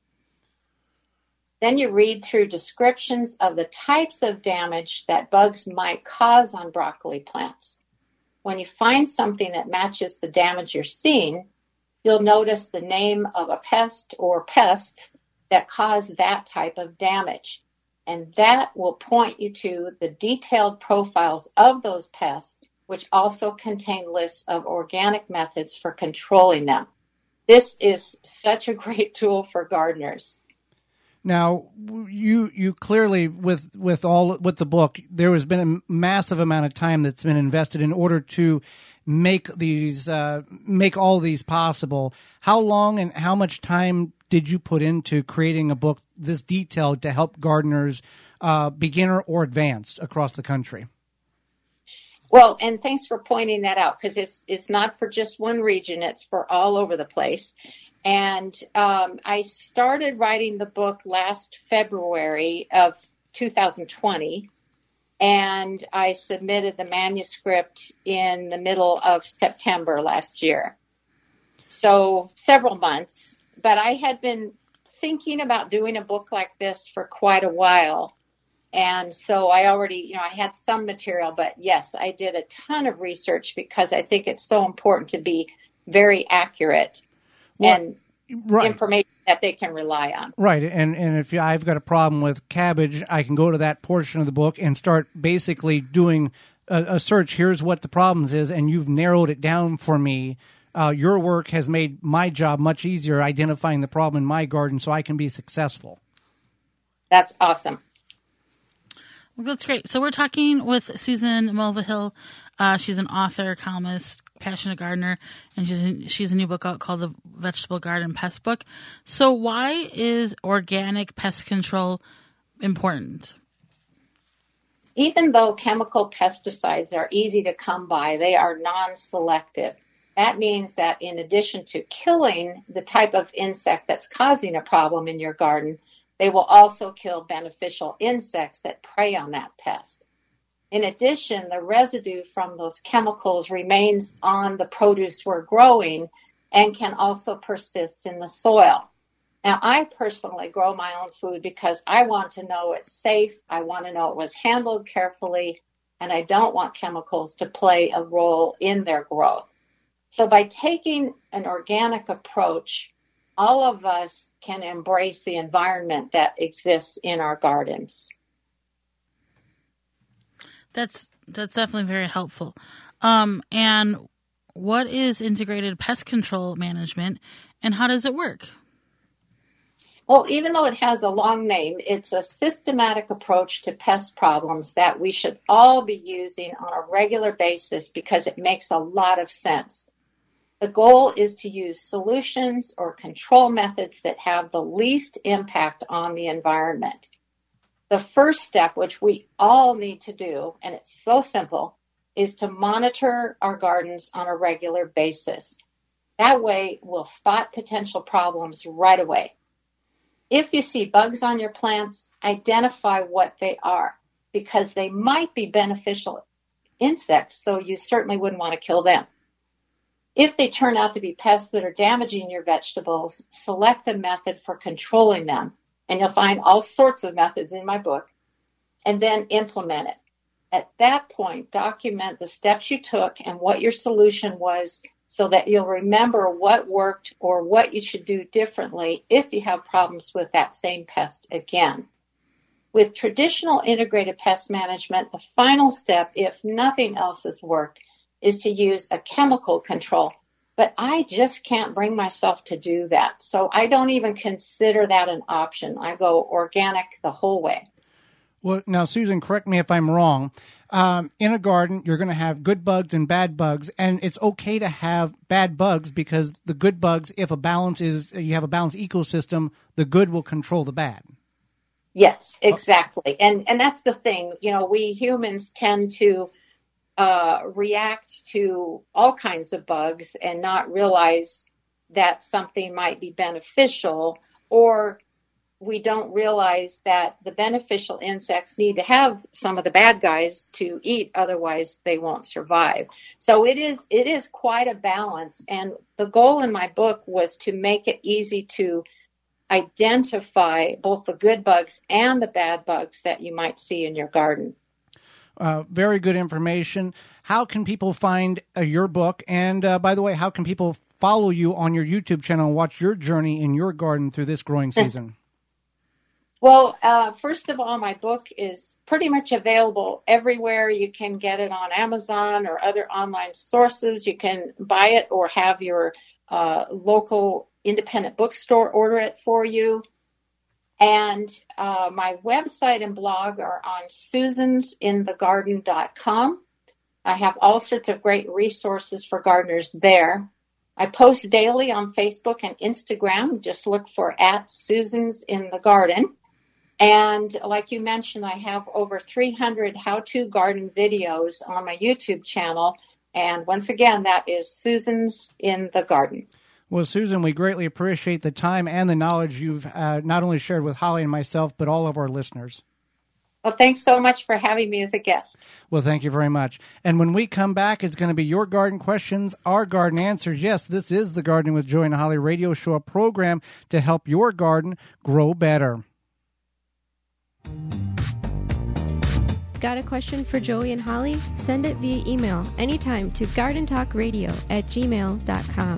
Then you read through descriptions of the types of damage that bugs might cause on broccoli plants. when you find something that matches the damage you're seeing, you'll notice the name of a pest or pests that cause that type of damage. And that will point you to the detailed profiles of those pests, which also contain lists of organic methods for controlling them. This is such a great tool for gardeners. Now, you you clearly, with with all with the book, there has been a massive amount of time that's been invested in order to make these uh, make all these possible. How long and how much time did you put into creating a book this detailed to help gardeners, uh, beginner or advanced, across the country? Well, and thanks for pointing that out, because it's it's not for just one region; it's for all over the place. And um, I started writing the book last February of two thousand twenty, and I submitted the manuscript in the middle of September last year. So several months, but I had been thinking about doing a book like this for quite a while. And so I already, you know, I had some material, but yes, I did a ton of research because I think it's so important to be very accurate. Well, and right. information that they can rely on. Right. And and if I've got a problem with cabbage, I can go to that portion of the book and start basically doing a, a search. Here's what the problems is, and you've narrowed it down for me. Uh, your work has made my job much easier identifying the problem in my garden so I can be successful. That's awesome. Well, that's great. So we're talking with Susan Mulvihill. Uh, she's an author, columnist, passionate gardener, and she's in, she's a new book out called The Vegetable Garden Pest Book. So why is organic pest control important? Even though chemical pesticides are easy to come by, they are non-selective. That means that in addition to killing the type of insect that's causing a problem in your garden, they will also kill beneficial insects that prey on that pest. In addition, the residue from those chemicals remains on the produce we're growing and can also persist in the soil. Now, I personally grow my own food because I want to know it's safe, I want to know it was handled carefully, and I don't want chemicals to play a role in their growth. So by taking an organic approach, all of us can embrace the environment that exists in our gardens. That's that's definitely very helpful. Um, and what is integrated pest control management, and how does it work? Well, even though it has a long name, it's a systematic approach to pest problems that we should all be using on a regular basis because it makes a lot of sense. The goal is to use solutions or control methods that have the least impact on the environment. The first step, which we all need to do, and it's so simple, is to monitor our gardens on a regular basis. That way, we'll spot potential problems right away. If you see bugs on your plants, identify what they are, because they might be beneficial insects, so you certainly wouldn't want to kill them. If they turn out to be pests that are damaging your vegetables, select a method for controlling them. And you'll find all sorts of methods in my book, and then implement it. At that point, document the steps you took and what your solution was so that you'll remember what worked or what you should do differently if you have problems with that same pest again. With traditional integrated pest management, the final step, if nothing else has worked, is to use a chemical control. But I just can't bring myself to do that. So I don't even consider that an option. I go organic the whole way. Well, now, Susan, correct me if I'm wrong. Um, in a garden, you're going to have good bugs and bad bugs, and it's okay to have bad bugs because the good bugs, if a balance is, you have a balanced ecosystem, the good will control the bad. Yes, exactly. And and that's the thing. You know, we humans tend to uh, react to all kinds of bugs and not realize that something might be beneficial, or we don't realize that the beneficial insects need to have some of the bad guys to eat, otherwise they won't survive. So it is it is quite a balance, and the goal in my book was to make it easy to identify both the good bugs and the bad bugs that you might see in your garden. Uh, very good information. How can people find uh, your book? And uh, by the way, how can people follow you on your YouTube channel and watch your journey in your garden through this growing season? Well, uh, first of all, my book is pretty much available everywhere. You can get it on Amazon or other online sources. You can buy it or have your uh, local independent bookstore order it for you. And uh, my website and blog are on susans in the garden dot com. I have all sorts of great resources for gardeners there. I post daily on Facebook and Instagram. Just look for at Susans in the Garden. And like you mentioned, I have over three hundred how-to garden videos on my YouTube channel. And once again, that is Susans in the Garden. Well, Susan, we greatly appreciate the time and the knowledge you've uh, not only shared with Holly and myself, but all of our listeners. Well, thanks so much for having me as a guest. Well, thank you very much. And when we come back, it's going to be your garden questions, our garden answers. Yes, this is the Gardening with Joy and Holly radio show, a program to help your garden grow better. Got a question for Joey and Holly? Send it via email anytime to garden talk radio at gmail dot com.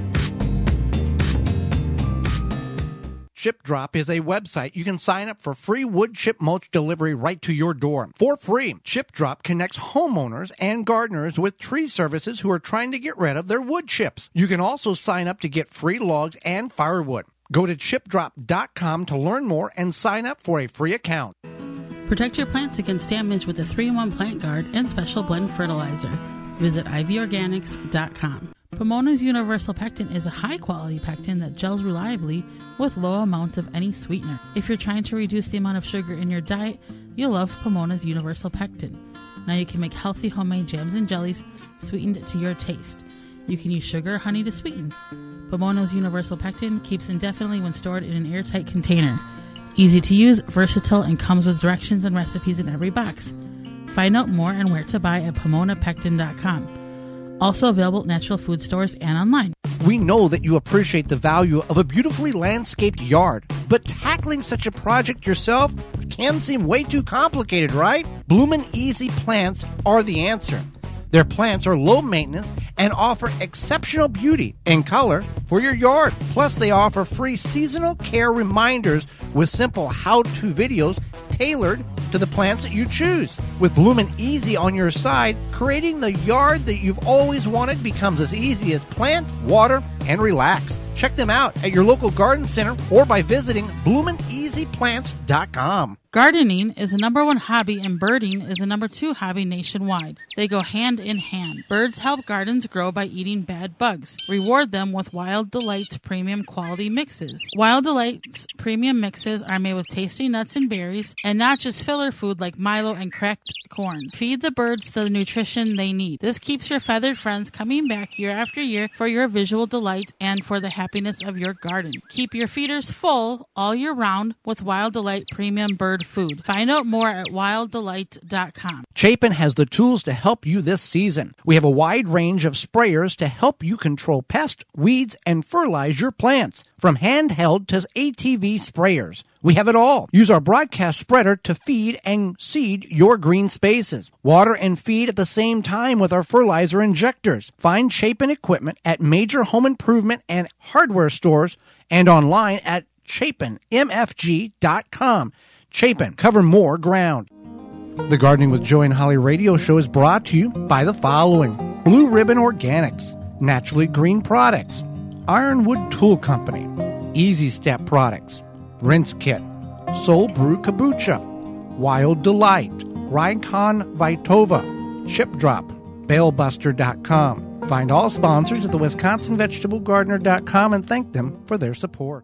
Chip Drop is a website you can sign up for free wood chip mulch delivery right to your door. For free, Chip Drop connects homeowners and gardeners with tree services who are trying to get rid of their wood chips. You can also sign up to get free logs and firewood. Go to chip drop dot com to learn more and sign up for a free account. Protect your plants against damage with a three in one plant guard and special blend fertilizer. Visit ivy organics dot com. Pomona's Universal Pectin is a high-quality pectin that gels reliably with low amounts of any sweetener. If you're trying to reduce the amount of sugar in your diet, you'll love Pomona's Universal Pectin. Now you can make healthy homemade jams and jellies sweetened to your taste. You can use sugar or honey to sweeten. Pomona's Universal Pectin keeps indefinitely when stored in an airtight container. Easy to use, versatile, and comes with directions and recipes in every box. Find out more and where to buy at pomona pectin dot com. Also available at natural food stores and online. We know that you appreciate the value of a beautifully landscaped yard, but tackling such a project yourself can seem way too complicated, right? Bloomin' Easy Plants are the answer. Their plants are low maintenance and offer exceptional beauty and color for your yard. Plus, they offer free seasonal care reminders with simple how-to videos tailored to the plants that you choose. With Bloomin' Easy on your side, creating the yard that you've always wanted becomes as easy as plant, water, and relax. Check them out at your local garden center or by visiting bloomin easy plants dot com. Gardening is the number one hobby and birding is the number two hobby nationwide. They go hand in hand. Birds help gardens grow by eating bad bugs. Reward them with Wild Delights premium quality mixes. Wild Delights premium mixes are made with tasty nuts and berries and not just filler food like Milo and cracked corn. Feed the birds the nutrition they need. This keeps your feathered friends coming back year after year for your visual delight and for the happiness of your garden. Keep your feeders full all year round with Wild Delight premium bird food. Find out more at wild delight dot com. Chapin has the tools to help you this season. We have a wide range of sprayers to help you control pests, weeds, and fertilize your plants. From handheld to A T V sprayers, we have it all. Use our broadcast spreader to feed and seed your green spaces. Water and feed at the same time with our fertilizer injectors. Find Chapin equipment at major home improvement and hardware stores and online at chapin m f g dot com. Chapin, cover more ground. The Gardening with Joy and Holly radio show is brought to you by the following: Blue Ribbon Organics, Naturally Green Products, Ironwood Tool Company, Easy Step Products, Rinse Kit, Soul Brew Kombucha, Wild Delight, Ricon Vitova, Chip Drop, bale buster dot com. Find all sponsors at the wisconsin vegetable gardener dot com and thank them for their support.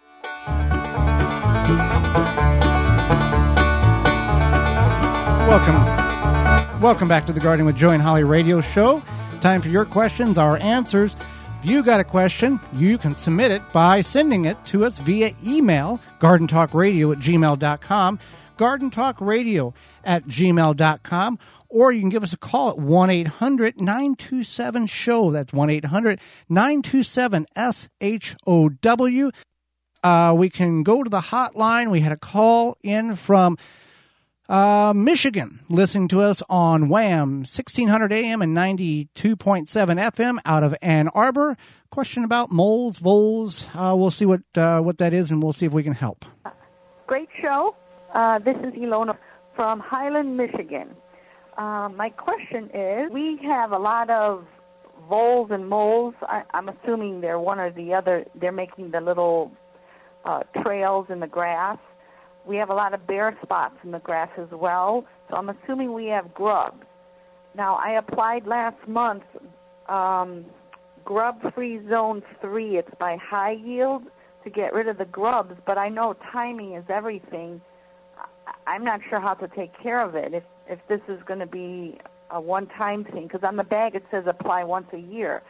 Welcome. Welcome back to the Gardening with Joy and Holly radio show. Time for your questions, our answers. If you got a question, you can submit it by sending it to us via email, garden talk radio at gmail dot com, garden talk radio at gmail dot com, or you can give us a call at one eight hundred nine two seven show. That's one eight hundred nine two seven S H O W. Uh, we can go to the hotline. We had a call in from Uh, Michigan, listening to us on Wham, sixteen hundred A M and ninety-two point seven F M out of Ann Arbor. Question about moles, voles. Uh, we'll see what uh, what that is, and we'll see if we can help. Great show. Uh, this is Ilona from Highland, Michigan. Uh, my question is, we have a lot of voles and moles. I, I'm assuming they're one or the other. They're making the little uh, trails in the grass. We have a lot of bare spots in the grass as well, so I'm assuming we have grubs. Now, I applied last month um, Grub-Free Zone three. It's by High Yield to get rid of the grubs, but I know timing is everything. I'm not sure how to take care of it, if, if this is going to be a one-time thing, because on the bag it says apply once a year.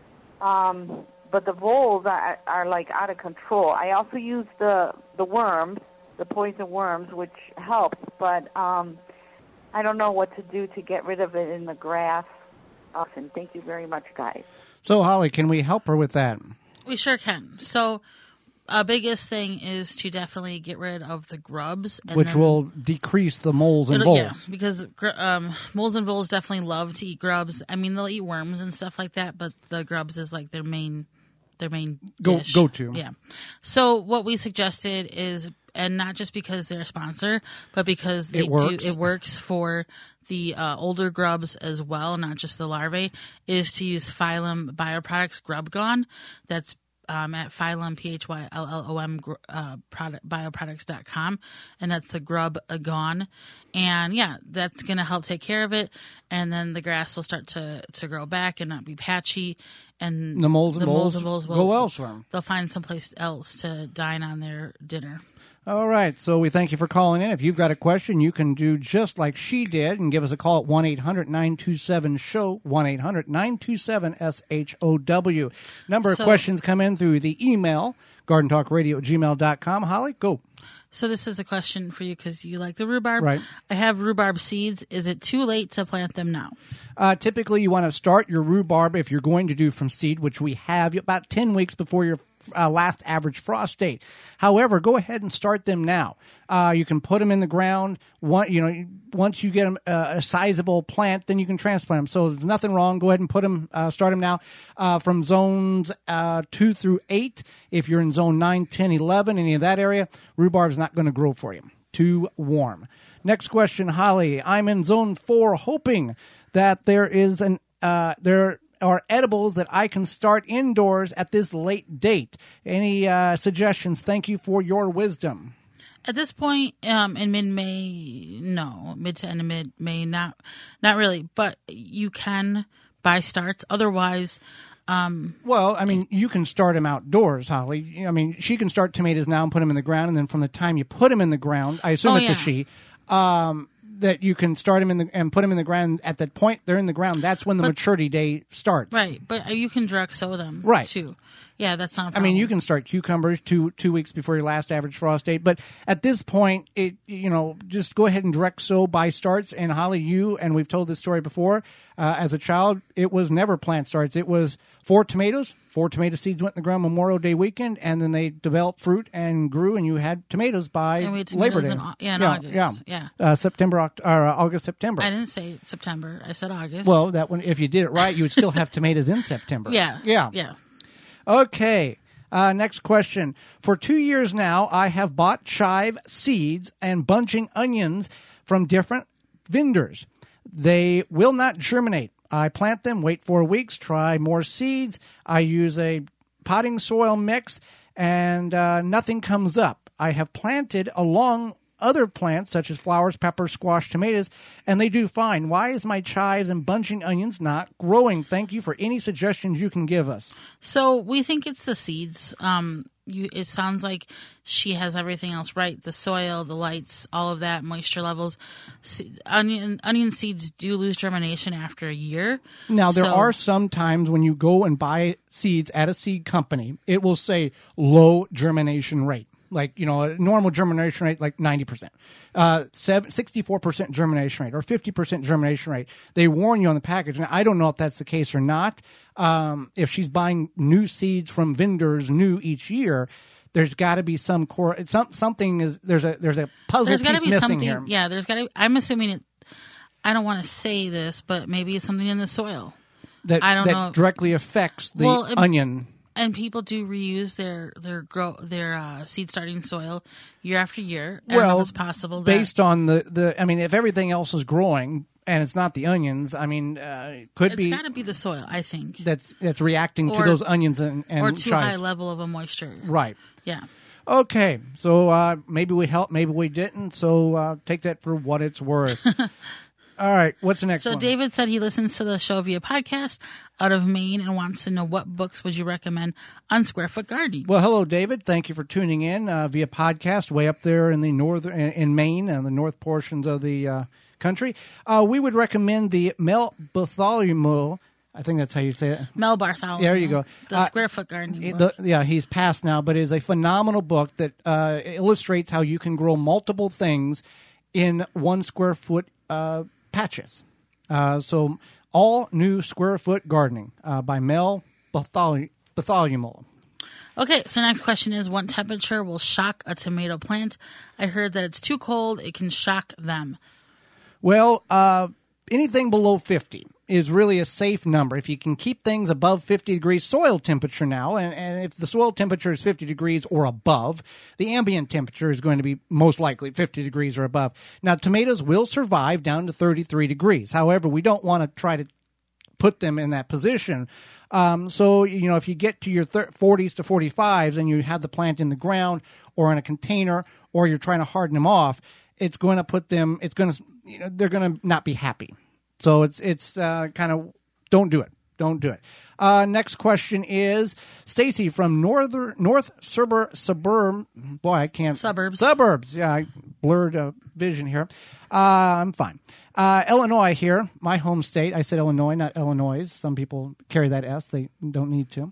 Um, but the voles are, are, like, out of control. I also use the, the worms, the poison worms, which helps, but um, I don't know what to do to get rid of it in the grass. Awesome. Thank you very much, guys. So, Holly, can we help her with that? We sure can. So, a biggest thing is to definitely get rid of the grubs. And Which then, will decrease the moles and voles. Yeah, because um, moles and voles definitely love to eat grubs. I mean, they'll eat worms and stuff like that, but the grubs is like their main their main Go, dish. go-to. Yeah. So, what we suggested is, and not just because they're a sponsor, but because they It works. do it works for the uh, older grubs as well, not just the larvae, is to use Phylum Bioproducts Grub Gone. That's um, at Phylum, P H Y L L O M, uh, product, bioproducts dot com, and that's the Grub Gone. And, yeah, that's going to help take care of it, and then the grass will start to, to grow back and not be patchy. And The moles and the voles moles and voles will go elsewhere. They'll find someplace else to dine on their dinner. All right, so we thank you for calling in. If you've got a question, you can do just like she did and give us a call at one eight hundred nine two seven S H O W, one eight hundred nine two seven S H O W. Number of So- questions come in through the email, garden talk radio at gmail dot com. Holly, go. So this is a question for you because you like the rhubarb. Right. I have rhubarb seeds. Is it too late to plant them now? Uh, typically, you want to start your rhubarb if you're going to do from seed, which we have about ten weeks before your uh, last average frost date. However, go ahead and start them now. Uh, you can put them in the ground. One, you know, once you get them uh, a sizable plant, then you can transplant them. So there's nothing wrong. Go ahead and put them, uh, start them now uh, from zones uh, two through eight. If you're in zone nine, ten, eleven, any of that area, rhubarb is not going to grow for you. Too warm. Next question, Holly. I'm in zone four, hoping that there is an uh, there are edibles that I can start indoors at this late date. Any uh, suggestions? Thank you for your wisdom. At this point, um, in mid-May, no. Mid to end of mid-May, not, not really. But you can buy starts. Otherwise, um, Well, I mean, you can start them outdoors, Holly. I mean, she can start tomatoes now and put them in the ground, and then from the time you put them in the ground, I assume Oh, it's a yeah. she, um, that you can start them in the and put them in the ground. At the point they're in the ground, that's when the But- maturity day starts. right. But you can direct sow them, Right. too. Yeah, that's not a I problem. mean, you can start cucumbers two two weeks before your last average frost date, but at this point, it you know just go ahead and direct sow by starts. And Holly, you and we've told this story before. Uh, as a child, it was never plant starts. It was four tomatoes. Four tomato seeds went in the ground Memorial Day weekend, and then they developed fruit and grew, and you had tomatoes by And we had Labor tomatoes Day. in Au- yeah, in yeah, August. Yeah, Yeah. Uh, September, Oct- or uh, August, September. I didn't say September. I said August. Well, that one, if you did it right, you would still have tomatoes in September. yeah. yeah, Yeah. Okay. Uh, next question. For two years now, I have bought chive seeds and bunching onions from different vendors. They will not germinate. I plant them, wait four weeks, try more seeds. I use a potting soil mix, and uh, nothing comes up. I have planted along other plants such as flowers, peppers, squash, tomatoes, and they do fine. Why is my chives and bunching onions not growing? Thank you for any suggestions you can give us. So we think it's the seeds. Um, you, it sounds like she has everything else right: the soil, the lights, all of that, moisture levels. Se- Onion onion seeds do lose germination after a year. Now, there So- are some times when you go and buy seeds at a seed company, it will say low germination rate. Like, you know, a normal germination rate, like ninety percent. Uh, seven, sixty-four percent germination rate or fifty percent germination rate. They warn you on the package. Now, I don't know if that's the case or not. Um, if she's buying new seeds from vendors new each year, there's got to be some core. It's some something is there's a there's a puzzle There's got piece to be missing something. here. Yeah, there's got to. I'm assuming it. I don't want to say this, but maybe it's something in the soil. That I don't that know. directly affects the Well, it- onion. And people do reuse their their grow their uh, seed starting soil year after year. I don't know Well, if it's possible that, based on the, the. I mean, if everything else is growing and it's not the onions, I mean, uh, it could it's be got to be the soil. I think, that's that's reacting to Or- those onions and, and or too chives. high level of a moisture. Right. Yeah. Okay, so uh, maybe we helped, maybe we didn't. So uh, take that for what it's worth. All right, what's the next So one? David said he listens to the show via podcast out of Maine and wants to know what books would you recommend on square foot gardening. Well, hello, David. Thank you for tuning in uh, via podcast way up there in the north in, in Maine and the north portions of the uh, country. Uh, we would recommend the Mel Bartholomew. I think that's how you say it. Mel Bartholomew. There you go. The Uh, square foot gardening It- book. the- yeah, he's passed now, but it is a phenomenal book that uh, illustrates how you can grow multiple things in one square foot uh, patches. Uh, so, all new square foot gardening uh, by Mel Bartholomew. Bartholomew. Okay, so next question is, what temperature will shock a tomato plant? I heard that it's too cold, it can shock them. Well, uh, anything below fifty is really a safe number. If you can keep things above fifty degrees soil temperature now, and, and if the soil temperature is fifty degrees or above, the ambient temperature is going to be most likely fifty degrees or above. Now, tomatoes will survive down to thirty-three degrees. However, we don't want to try to put them in that position. Um, so, you know, if you get to your thir- forties to forty-fives and you have the plant in the ground or in a container, or you're trying to harden them off, it's going to put them, it's going to, you know, they're going to not be happy. So it's, it's uh, kind of, don't do it. Don't do it. Uh, next question is Stacy from northern North Suburb suburb. Boy, I can't Suburbs. Suburbs. Yeah, I blurred uh, vision here. Uh, I'm fine. Uh, Illinois here, my home state. I said Illinois, not Illinois. Some people carry that S. They don't need to.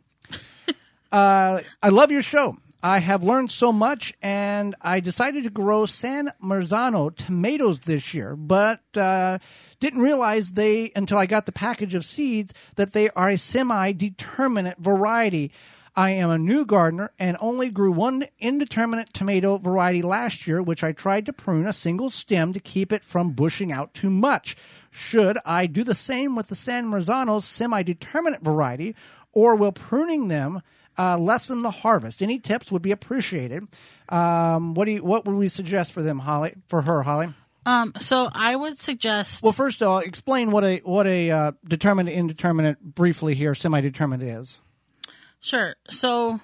uh, I love your show. I have learned so much, and I decided to grow San Marzano tomatoes this year, but uh, didn't realize they, until I got the package of seeds, that they are a semi-determinate variety. I am a new gardener and only grew one indeterminate tomato variety last year, which I tried to prune a single stem to keep it from bushing out too much. Should I do the same with the San Marzano's semi-determinate variety, or will pruning them uh, lessen the harvest? Any tips would be appreciated. Um, what do you, what would we suggest for them, Holly? For her, Holly? Um, so I would suggest... Well, first of all, explain what a what a uh, determinate, indeterminate, briefly here, semi-determinate is. Sure. So,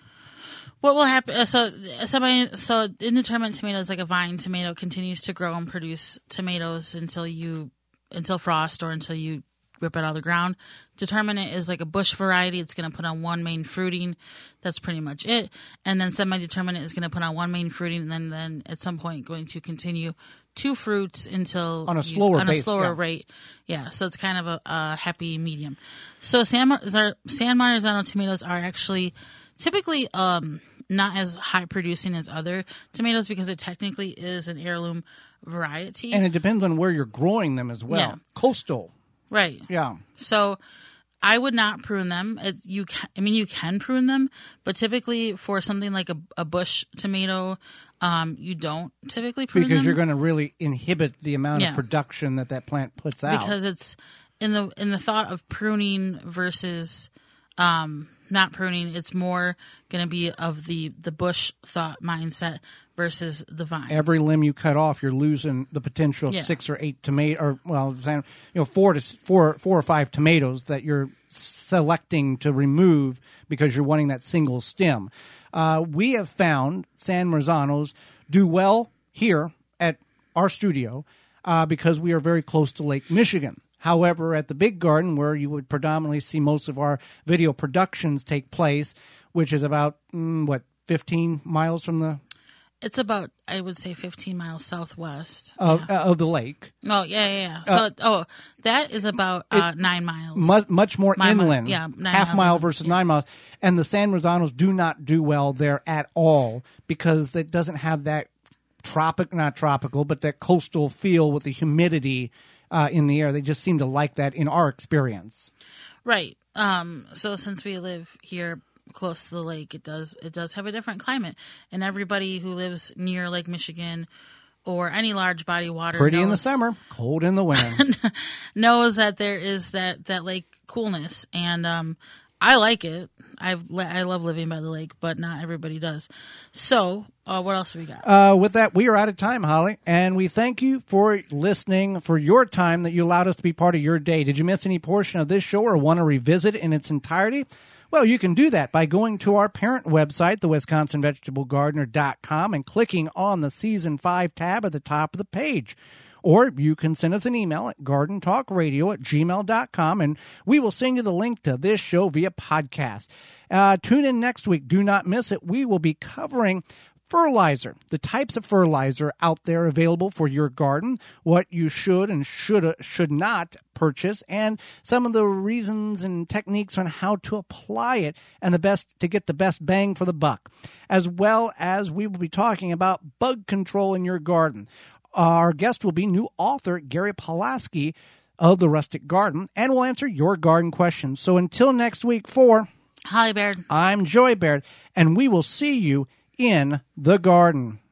what will happen? Uh, so, semi, so indeterminate tomatoes, like a vine tomato, continues to grow and produce tomatoes until you, until frost or until you rip it out of the ground. Determinate is like a bush variety. It's going to put on one main fruiting. That's pretty much it. And then semi-determinate is going to put on one main fruiting, and then, then at some point going to continue two fruits until On a you- slower on base, a slower yeah. rate. Yeah, so it's kind of a, a happy medium. So San, Mar- San Marzano tomatoes are actually typically um, not as high producing as other tomatoes because it technically is an heirloom variety. And it depends on where you're growing them as well. Yeah. Coastal. Right. Yeah. So I would not prune them. It, you, can, I mean, you can prune them, but typically for something like a, a bush tomato, um, you don't typically prune them Because you're going to really inhibit the amount Yeah. of production that that plant puts out. because it's in the in the thought of pruning versus um, not pruning. It's more going to be of the the bush thought mindset versus the vine. Every limb you cut off, you're losing the potential of Yeah. six or eight tomato, or well, you know, four to four, four or five tomatoes that you're selecting to remove because you're wanting that single stem. Uh, we have found San Marzanos do well here at our studio uh, because we are very close to Lake Michigan. However, at the Big Garden, where you would predominantly see most of our video productions take place, which is about mm, what fifteen miles from the It's about, I would say, fifteen miles southwest. of, yeah. uh, of the lake. Oh, yeah, yeah, yeah. So, oh, that is about uh, nine miles. Much, much more Nine mi- inland, yeah, nine half miles mile inland, versus yeah. nine miles. And the San Marzanos do not do well there at all because it doesn't have that tropic, not tropical, but that coastal feel with the humidity uh, in the air. They just seem to like that in our experience. Right. Um, so since we live here, close to the lake. It does it does have a different climate, and everybody who lives near Lake Michigan or any large body of water pretty knows, in the summer, cold in the winter, knows that there is that that lake coolness, and um, I like it. I I love living by the lake, but not everybody does. So, uh, what else do we got? Uh, with that, we are out of time, Holly, and we thank you for listening, for your time that you allowed us to be part of your day. Did you miss any portion of this show or want to revisit it in its entirety? Well, you can do that by going to our parent website, the Wisconsin Vegetable Gardener dot com, and clicking on the Season five tab at the top of the page. Or you can send us an email at garden talk radio at gmail dot com, and we will send you the link to this show via podcast. Uh, tune in next week. Do not miss it. We will be covering fertilizer, the types of fertilizer out there available for your garden, what you should and should should not purchase, and some of the reasons and techniques on how to apply it and the best to get the best bang for the buck, as well as we will be talking about bug control in your garden. Our guest will be new author Gary Pulaski of The Rustic Garden, and we'll answer your garden questions. So until next week, for Holly Baird, I'm Joy Baird, and we will see you in the garden.